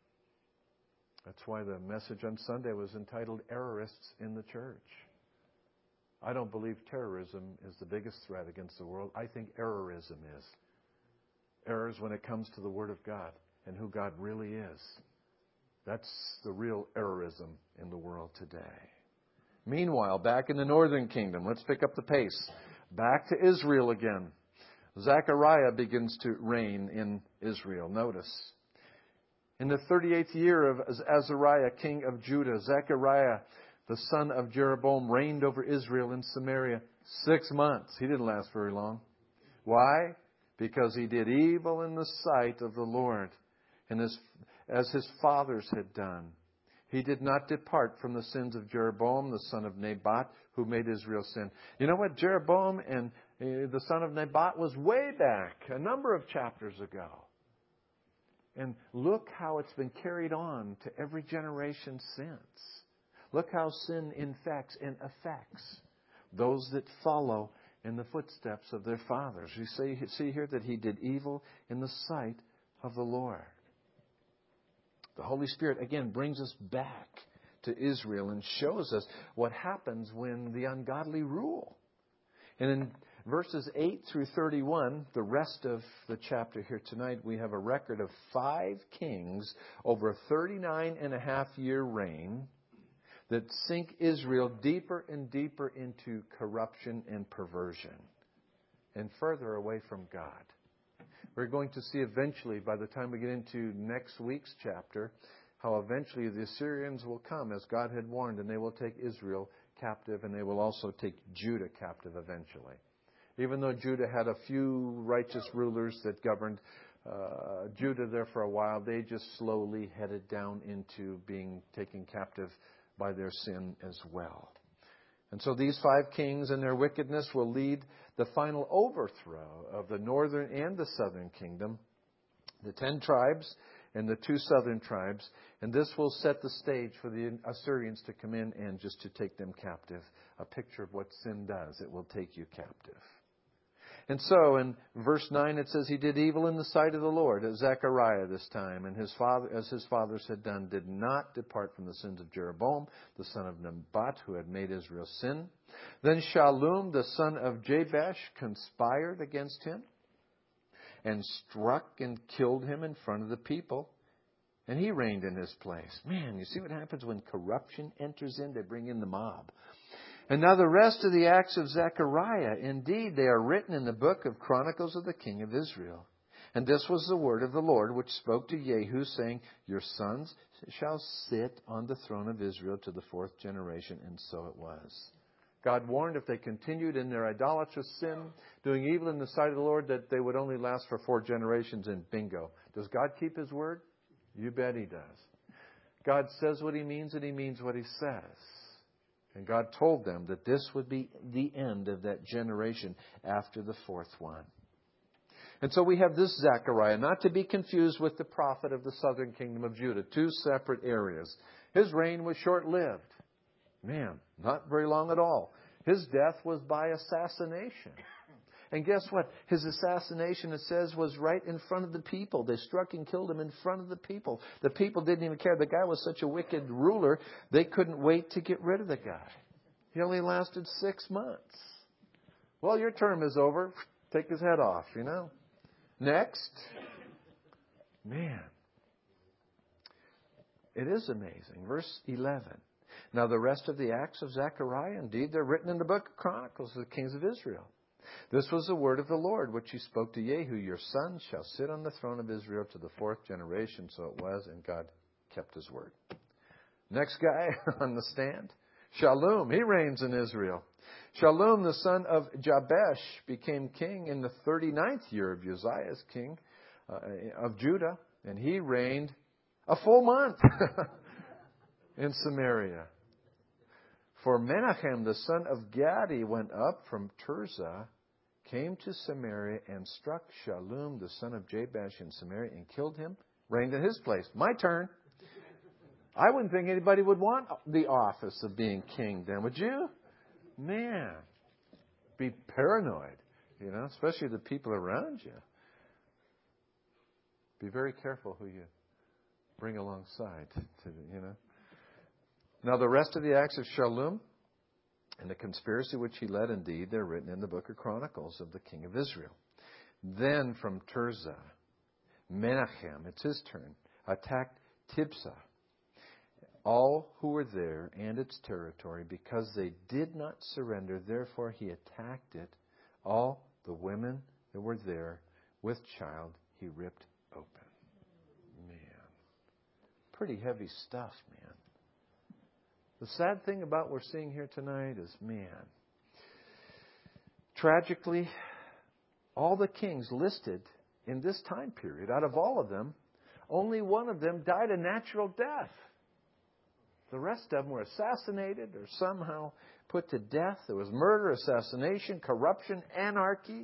[SPEAKER 2] That's why the message on Sunday was entitled Errorists in the Church. I don't believe terrorism is the biggest threat against the world. I think errorism is. Errors when it comes to the Word of God and who God really is. That's the real errorism in the world today. Meanwhile, back in the northern kingdom, let's pick up the pace. Back to Israel again. Zechariah begins to reign in Israel. Notice. In the thirty-eighth year of Azariah, king of Judah, Zechariah, the son of Jeroboam, reigned over Israel in Samaria six months. He didn't last very long. Why? Because he did evil in the sight of the Lord, and as, as his fathers had done. He did not depart from the sins of Jeroboam, the son of Nebat, who made Israel sin. You know what? Jeroboam and uh, the son of Nebat was way back, a number of chapters ago. And look how it's been carried on to every generation since. Look how sin infects and affects those that follow in the footsteps of their fathers. You see, see here that he did evil in the sight of the Lord. The Holy Spirit, again, brings us back to Israel and shows us what happens when the ungodly rule. And in verses eight through thirty-one, the rest of the chapter here tonight, we have a record of five kings over a thirty-nine and a half year reign that sink Israel deeper and deeper into corruption and perversion and further away from God. We're going to see eventually, by the time we get into next week's chapter, how eventually the Assyrians will come, as God had warned, and they will take Israel captive, and they will also take Judah captive eventually. Even though Judah had a few righteous rulers that governed uh, Judah there for a while, they just slowly headed down into being taken captive by their sin as well. And so these five kings and their wickedness will lead the final overthrow of the northern and the southern kingdom, the ten tribes and the two southern tribes. And this will set the stage for the Assyrians to come in and just to take them captive. A picture of what sin does. It will take you captive. And so in verse nine it says, he did evil in the sight of the Lord, as Zechariah this time, and his father, as his fathers had done, did not depart from the sins of Jeroboam, the son of Nebat, who had made Israel sin. Then Shallum, the son of Jabesh, conspired against him and struck and killed him in front of the people. And he reigned in his place. Man, you see what happens when corruption enters in? They bring in the mob. And now the rest of the acts of Zechariah, indeed, they are written in the book of Chronicles of the king of Israel. And this was the word of the Lord, which spoke to Jehu, saying, your sons shall sit on the throne of Israel to the fourth generation. And so it was. God warned if they continued in their idolatrous sin, doing evil in the sight of the Lord, that they would only last for four generations, and bingo. Does God keep His word? You bet He does. God says what He means, and He means what He says. And God told them that this would be the end of that generation after the fourth one. And so we have this Zechariah, not to be confused with the prophet of the southern kingdom of Judah, two separate areas. His reign was short-lived. Man, not very long at all. His death was by assassination. And guess what? His assassination, it says, was right in front of the people. They struck and killed him in front of the people. The people didn't even care. The guy was such a wicked ruler, they couldn't wait to get rid of the guy. He only lasted six months. Well, your term is over. Take his head off, you know. Next. Man. It is amazing. Verse eleven. Now the rest of the acts of Zechariah, indeed, they're written in the book of Chronicles of the kings of Israel. This was the word of the Lord, which he spoke to Jehu. Your son shall sit on the throne of Israel to the fourth generation. So it was, and God kept his word. Next guy on the stand, Shallum. He reigns in Israel. Shallum, the son of Jabesh, became king in the thirty-ninth year of Uzziah's king uh, of Judah. And he reigned a full month in Samaria. For Menachem, the son of Gadi, went up from Tirzah, came to Samaria, and struck Shallum, the son of Jabesh, in Samaria, and killed him, reigned in his place. My turn. I wouldn't think anybody would want the office of being king then, would you? Man, be paranoid, you know, especially the people around you. Be very careful who you bring alongside, to, you know. Now, the rest of the acts of Shallum and the conspiracy which he led, indeed, they're written in the book of Chronicles of the king of Israel. Then from Tirzah, Menachem, it's his turn, attacked Tibsah, all who were there and its territory, because they did not surrender. Therefore he attacked it. All the women that were there with child he ripped open. Man. Pretty heavy stuff, man. The sad thing about what we're seeing here tonight is, man, tragically, all the kings listed in this time period, out of all of them, only one of them died a natural death. The rest of them were assassinated or somehow put to death. There was murder, assassination, corruption, anarchy.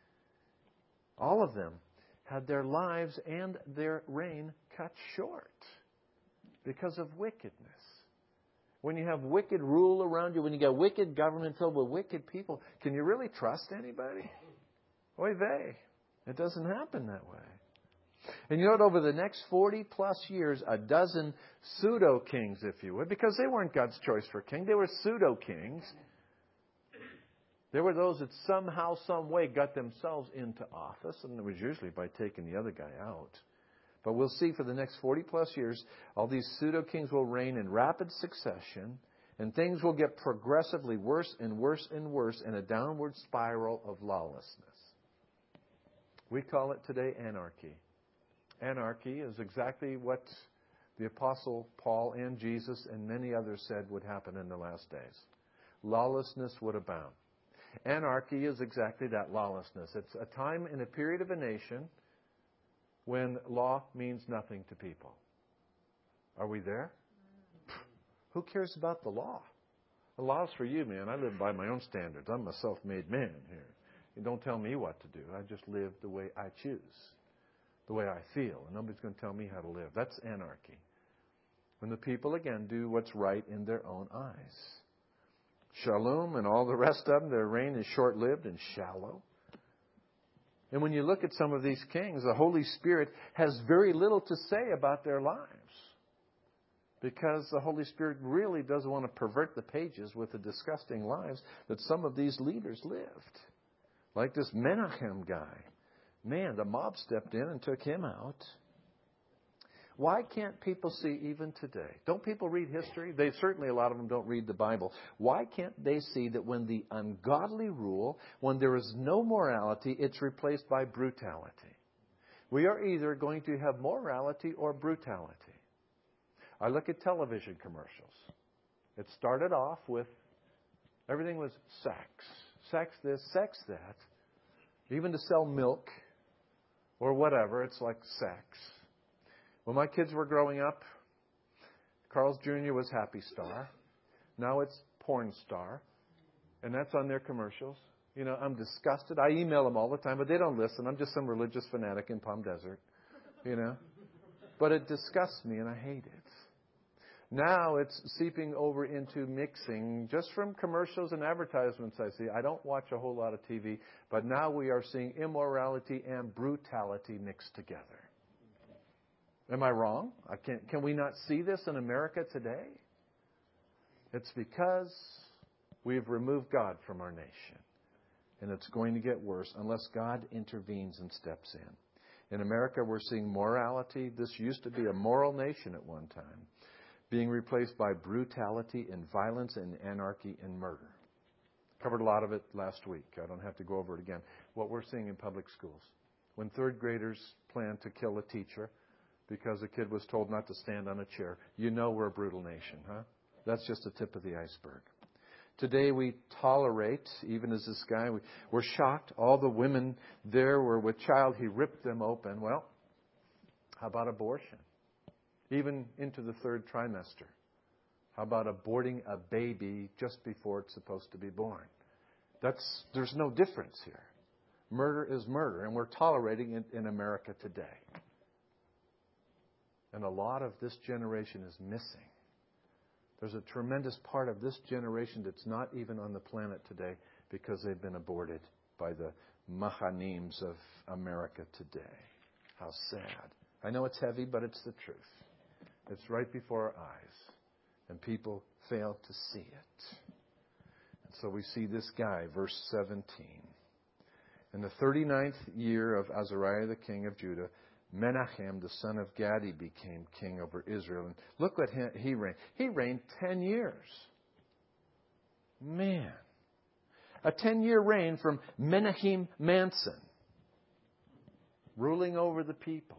[SPEAKER 2] All of them had their lives and their reign cut short because of wickedness. When you have wicked rule around you, when you got wicked government filled with wicked people, can you really trust anybody? Oy vey. It doesn't happen that way. And you know what? Over the next forty plus years, a dozen pseudo-kings, if you would, because they weren't God's choice for king. They were pseudo-kings. There were those that somehow, some way got themselves into office, and it was usually by taking the other guy out. But we'll see for the next forty plus years, all these pseudo-kings will reign in rapid succession, and things will get progressively worse and worse and worse in a downward spiral of lawlessness. We call it today anarchy. Anarchy is exactly what the Apostle Paul and Jesus and many others said would happen in the last days. Lawlessness would abound. Anarchy is exactly that, lawlessness. It's a time in a period of a nation when law means nothing to people. Are we there? Who cares about the law? The law's for you, man. I live by my own standards. I'm a self-made man here. You don't tell me what to do. I just live the way I choose, the way I feel. And nobody's going to tell me how to live. That's anarchy. When the people, again, do what's right in their own eyes. Shallum and all the rest of them, their reign is short-lived and shallow. And when you look at some of these kings, the Holy Spirit has very little to say about their lives. Because the Holy Spirit really doesn't want to pervert the pages with the disgusting lives that some of these leaders lived. Like this Menachem guy. Man, the mob stepped in and took him out. Why can't people see even today? Don't people read history? They certainly, a lot of them don't read the Bible. Why can't they see that when the ungodly rule, when there is no morality, it's replaced by brutality? We are either going to have morality or brutality. I look at television commercials. It started off with, everything was sex. Sex this, sex that. Even to sell milk or whatever, it's like sex. When my kids were growing up, Carl's Junior was Happy Star. Now it's Porn Star. And that's on their commercials. You know, I'm disgusted. I email them all the time, but they don't listen. I'm just some religious fanatic in Palm Desert. You know. But it disgusts me and I hate it. Now it's seeping over into mixing just from commercials and advertisements I see. I don't watch a whole lot of T V, but now we are seeing immorality and brutality mixed together. Am I wrong? I can't, can we not see this in America today? It's because we've removed God from our nation. And it's going to get worse unless God intervenes and steps in. In America, we're seeing morality. This used to be a moral nation at one time, being replaced by brutality and violence and anarchy and murder.
[SPEAKER 1] Covered a lot of it last week. I don't have to go over it again. What we're seeing in public schools. When third graders plan to kill a teacher because a kid was told not to stand on a chair, you know we're a brutal nation, huh? That's just the tip of the iceberg. Today we tolerate, even as this guy, we, we're shocked. All the women there were with child. He ripped them open. Well, how about abortion? Even into the third trimester. How about aborting a baby just before it's supposed to be born? That's, there's no difference here. Murder is murder, and we're tolerating it in America today. And a lot of this generation is missing. There's a tremendous part of this generation that's not even on the planet today because they've been aborted by the Mahanims of America today. How sad. I know it's heavy, but it's the truth. It's right before our eyes. And people fail to see it. And so we see this guy, verse seventeen. In the thirty-ninth year of Azariah the king of Judah, Menachem the son of Gadi became king over Israel. And look what he reigned. He reigned ten years. Man. A ten-year reign from Menachem Manson. Ruling over the people.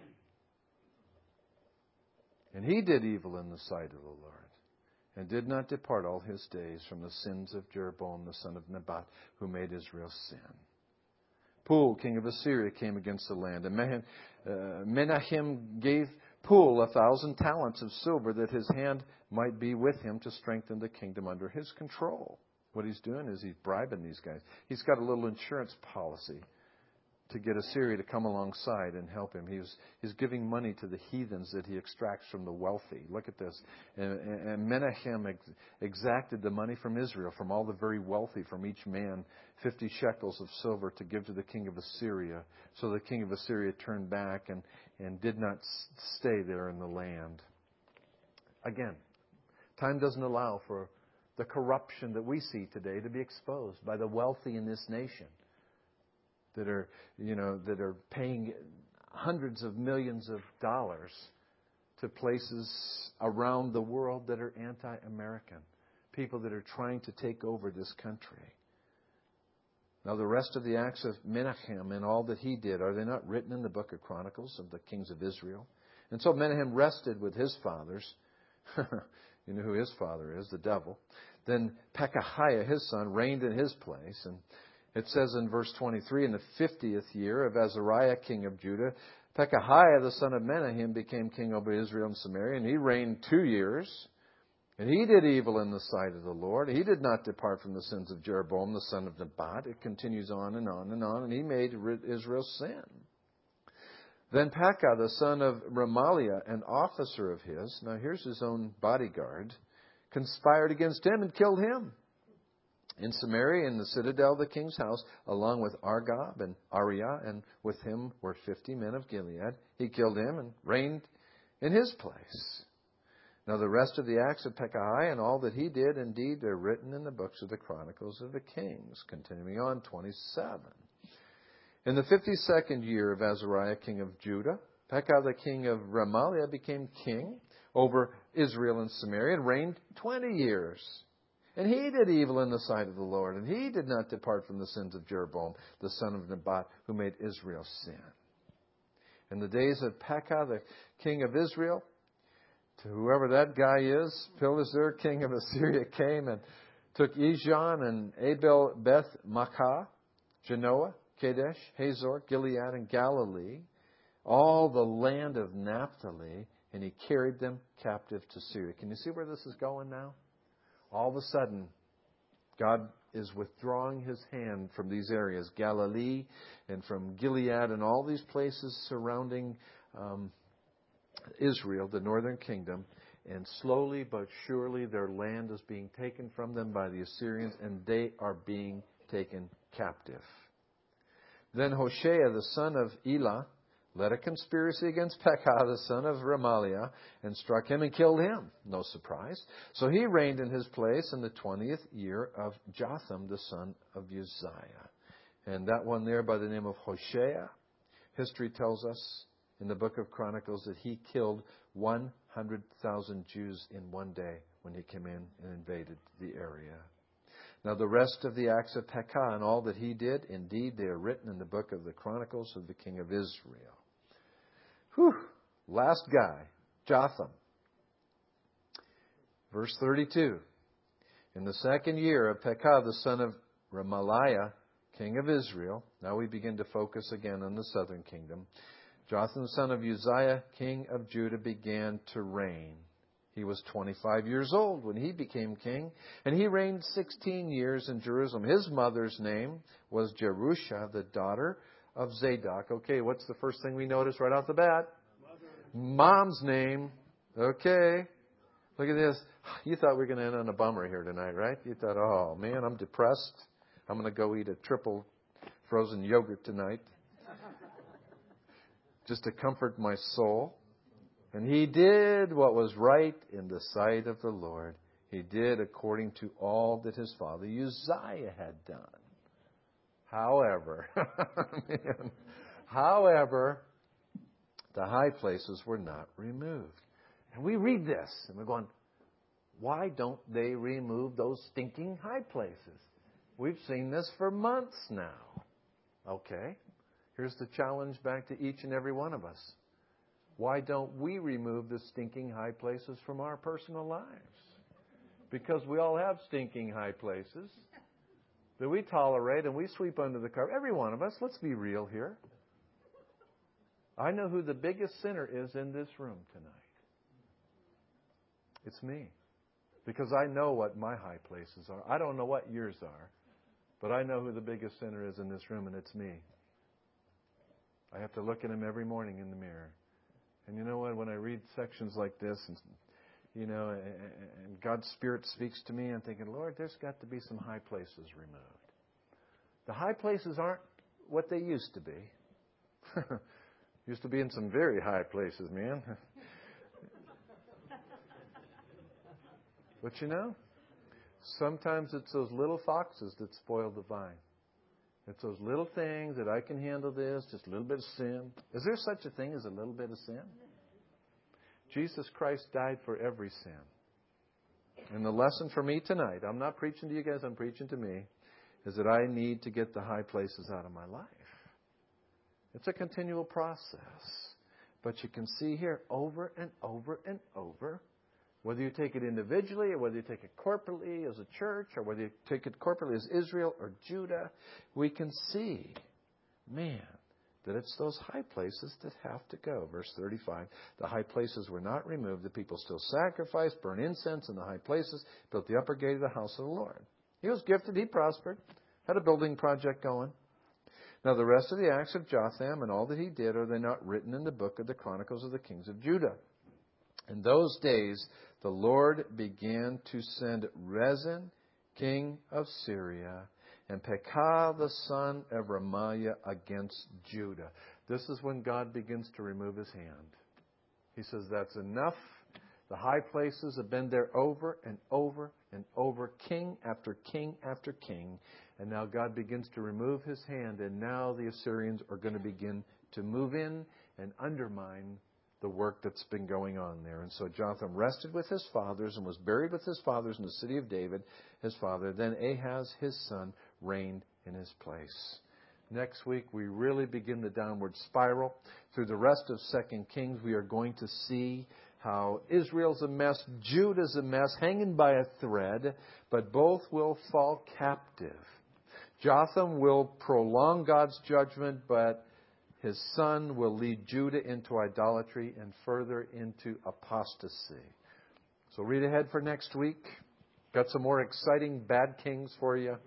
[SPEAKER 1] And he did evil in the sight of the Lord, and did not depart all his days from the sins of Jeroboam the son of Nebat, who made Israel sin. Pul, king of Assyria, came against the land, and Menachem gave Pul a thousand talents of silver, that his hand might be with him to strengthen the kingdom under his control. What he's doing is he's bribing these guys. He's got a little insurance policy to get Assyria to come alongside and help him. He's, he's giving money to the heathens that he extracts from the wealthy. Look at this. And, and Menachem ex, exacted the money from Israel, from all the very wealthy, from each man, fifty shekels of silver to give to the king of Assyria. So the king of Assyria turned back and, and did not stay there in the land. Again, time doesn't allow for the corruption that we see today to be exposed by the wealthy in this nation. That are, you know, that are paying hundreds of millions of dollars to places around the world that are anti-American. People that are trying to take over this country. Now the rest of the acts of Menachem and all that he did, are they not written in the book of Chronicles of the kings of Israel? And so Menachem rested with his fathers. You know who his father is, the devil. Then Pekahiah, his son, reigned in his place. And it says in verse twenty-three, in the fiftieth year of Azariah, king of Judah, Pekahiah, the son of Menachem, became king over Israel and Samaria, and he reigned two years. And he did evil in the sight of the Lord. He did not depart from the sins of Jeroboam, the son of Nebat. It continues on and on and on, and he made Israel sin. Then Pekah, the son of Remaliah, an officer of his, now here's his own bodyguard, conspired against him and killed him. In Samaria, in the citadel of the king's house, along with Argob and Ariah, and with him were fifty men of Gilead. He killed him and reigned in his place. Now the rest of the acts of Pekahiah and all that he did, indeed, they're written in the books of the Chronicles of the Kings. Continuing on, twenty-seven. In the fifty-second year of Azariah, king of Judah, Pekah, the king of Remaliah, became king over Israel and Samaria and reigned twenty years. And he did evil in the sight of the Lord, and he did not depart from the sins of Jeroboam, the son of Nebat, who made Israel sin. In the days of Pekah, the king of Israel, to whoever that guy is, Pildazer, king of Assyria, came and took Ijon and Abel Beth Makkah, Genoa, Kadesh, Hazor, Gilead, and Galilee, all the land of Naphtali, and he carried them captive to Syria. Can you see where this is going now? All of a sudden, God is withdrawing his hand from these areas, Galilee and from Gilead and all these places surrounding um, Israel, the northern kingdom. And slowly but surely their land is being taken from them by the Assyrians, and they are being taken captive. Then Hoshea, the son of Elah, led a conspiracy against Pekah, the son of Remaliah, and struck him and killed him. No surprise. So he reigned in his place in the twentieth year of Jotham, the son of Uzziah. And that one there by the name of Hoshea, history tells us in the book of Chronicles that he killed one hundred thousand Jews in one day when he came in and invaded the area.
[SPEAKER 2] Now the rest of the acts of Pekah and all that he did, indeed they are written in the book of the Chronicles of the king of Israel. Whew. Last guy, Jotham. Verse thirty-two. In the second year of Pekah, the son of Remaliah, king of Israel. Now we begin to focus again on the southern kingdom. Jotham, the son of Uzziah, king of Judah, began to reign. He was twenty-five years old when he became king, and he reigned sixteen years in Jerusalem. His mother's name was Jerusha, the daughter of Zadok. Okay, what's the first thing we notice right off the bat? Mother. Mom's name. Okay. Look at this. You thought we were going to end on a bummer here tonight, right? You thought, oh, man, I'm depressed. I'm going to go eat a triple frozen yogurt tonight just to comfort my soul. And he did what was right in the sight of the Lord. He did according to all that his father Uzziah had done. However, man, however, the high places were not removed. And we read this, and we're going, why don't they remove those stinking high places? We've seen this for months now. Okay, here's the challenge back to each and every one of us. Why don't we remove the stinking high places from our personal lives? Because we all have stinking high places that we tolerate and we sweep under the carpet. Every one of us, let's be real here. I know who the biggest sinner is in this room tonight. It's me. Because I know what my high places are. I don't know what yours are. But I know who the biggest sinner is in this room, and it's me. I have to look at him every morning in the mirror. And you know what? When I read sections like this, and you know, and God's Spirit speaks to me, I'm thinking, Lord, there's got to be some high places removed. The high places aren't what they used to be. Used to be in some very high places, man. But you know, sometimes it's those little foxes that spoil the vine. It's those little things that I can handle this, just a little bit of sin. Is there such a thing as a little bit of sin? Jesus Christ died for every sin. And the lesson for me tonight, I'm not preaching to you guys, I'm preaching to me, is that I need to get the high places out of my life. It's a continual process. But you can see here over and over and over, whether you take it individually or whether you take it corporately as a church or whether you take it corporately as Israel or Judah, we can see, man, that it's those high places that have to go. Verse thirty-five, the high places were not removed. The people still sacrificed, burned incense in the high places, built the upper gate of the house of the Lord. He was gifted, he prospered, had a building project going. Now the rest of the acts of Jotham and all that he did, are they not written in the book of the Chronicles of the kings of Judah? In those days, the Lord began to send Rezin, king of Syria, and Pekah, the son of Remaliah, against Judah. This is when God begins to remove his hand. He says, that's enough. The high places have been there over and over and over, king after king after king. And now God begins to remove his hand, and now the Assyrians are going to begin to move in and undermine the work that's been going on there. And so Jotham rested with his fathers and was buried with his fathers in the city of David, his father. Then Ahaz, his son, reigned in his place. Next week, we really begin the downward spiral. Through the rest of Second Kings, we are going to see how Israel's a mess, Judah's a mess, hanging by a thread, but both will fall captive. Jotham will prolong God's judgment, but his son will lead Judah into idolatry and further into apostasy. So read ahead for next week. Got some more exciting bad kings for you.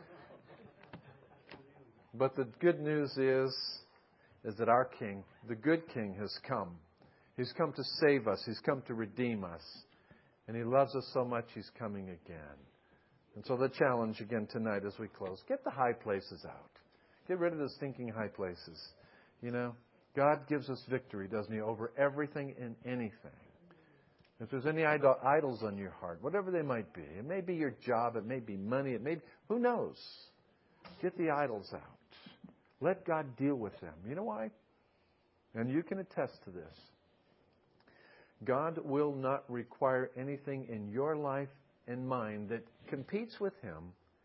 [SPEAKER 2] But the good news is, is that our King, the good King, has come. He's come to save us. He's come to redeem us. And he loves us so much, he's coming again. And so the challenge again tonight as we close, get the high places out. Get rid of the stinking high places. You know, God gives us victory, doesn't he, over everything and anything. If there's any idol, idols on your heart, whatever they might be, it may be your job, it may be money, it may be, who knows? Get the idols out. Let God deal with them. You know why? And you can attest to this. God will not require anything in your life and mine that competes with him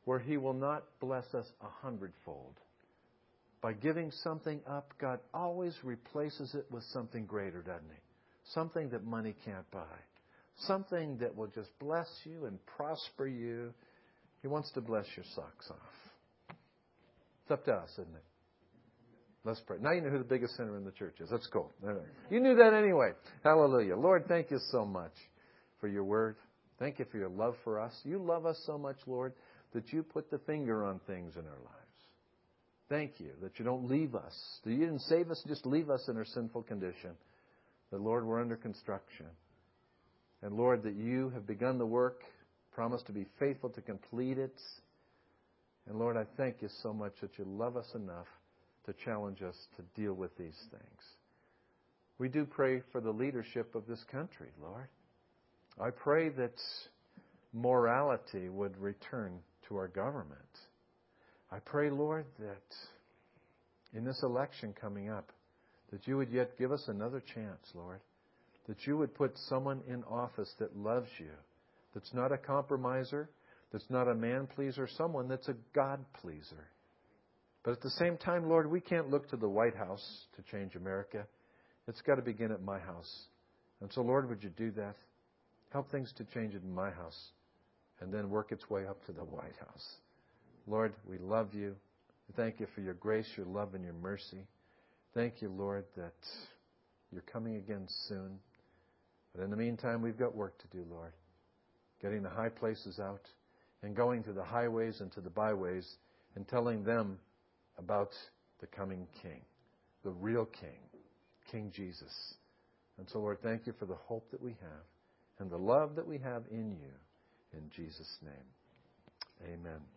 [SPEAKER 2] where He will not bless us a hundredfold. By giving something up, God always replaces it with something greater, doesn't He? Something that money can't buy. Something that will just bless you and prosper you. He wants to bless your socks off. It's up to us, isn't it? Let's pray. Now you know who the biggest sinner in the church is. That's cool. You knew that anyway. Hallelujah. Lord, thank you so much for your word. Thank you for your love for us. You love us so much, Lord, that you put the finger on things in our lives. Thank you that you don't leave us. That you didn't save us, just leave us in our sinful condition. That, Lord, we're under construction. And, Lord, that you have begun the work, promised to be faithful to complete it. And, Lord, I thank you so much that you love us enough to challenge us to deal with these things. We do pray for the leadership of this country, Lord. I pray that morality would return to our government. I pray, Lord, that in this election coming up, that you would yet give us another chance, Lord. That you would put someone in office that loves you, that's not a compromiser, that's not a man-pleaser, someone that's a God-pleaser. But at the same time, Lord, we can't look to the White House to change America. It's got to begin at my house. And so, Lord, would you do that? Help things to change in my house and then work its way up to the White House. Lord, we love you. Thank you for your grace, your love, and your mercy. Thank you, Lord, that you're coming again soon. But in the meantime, we've got work to do, Lord. Getting the high places out and going to the highways and to the byways and telling them about the coming King, the real King, King Jesus. And so, Lord, thank you for the hope that we have and the love that we have in you. In Jesus' name, amen.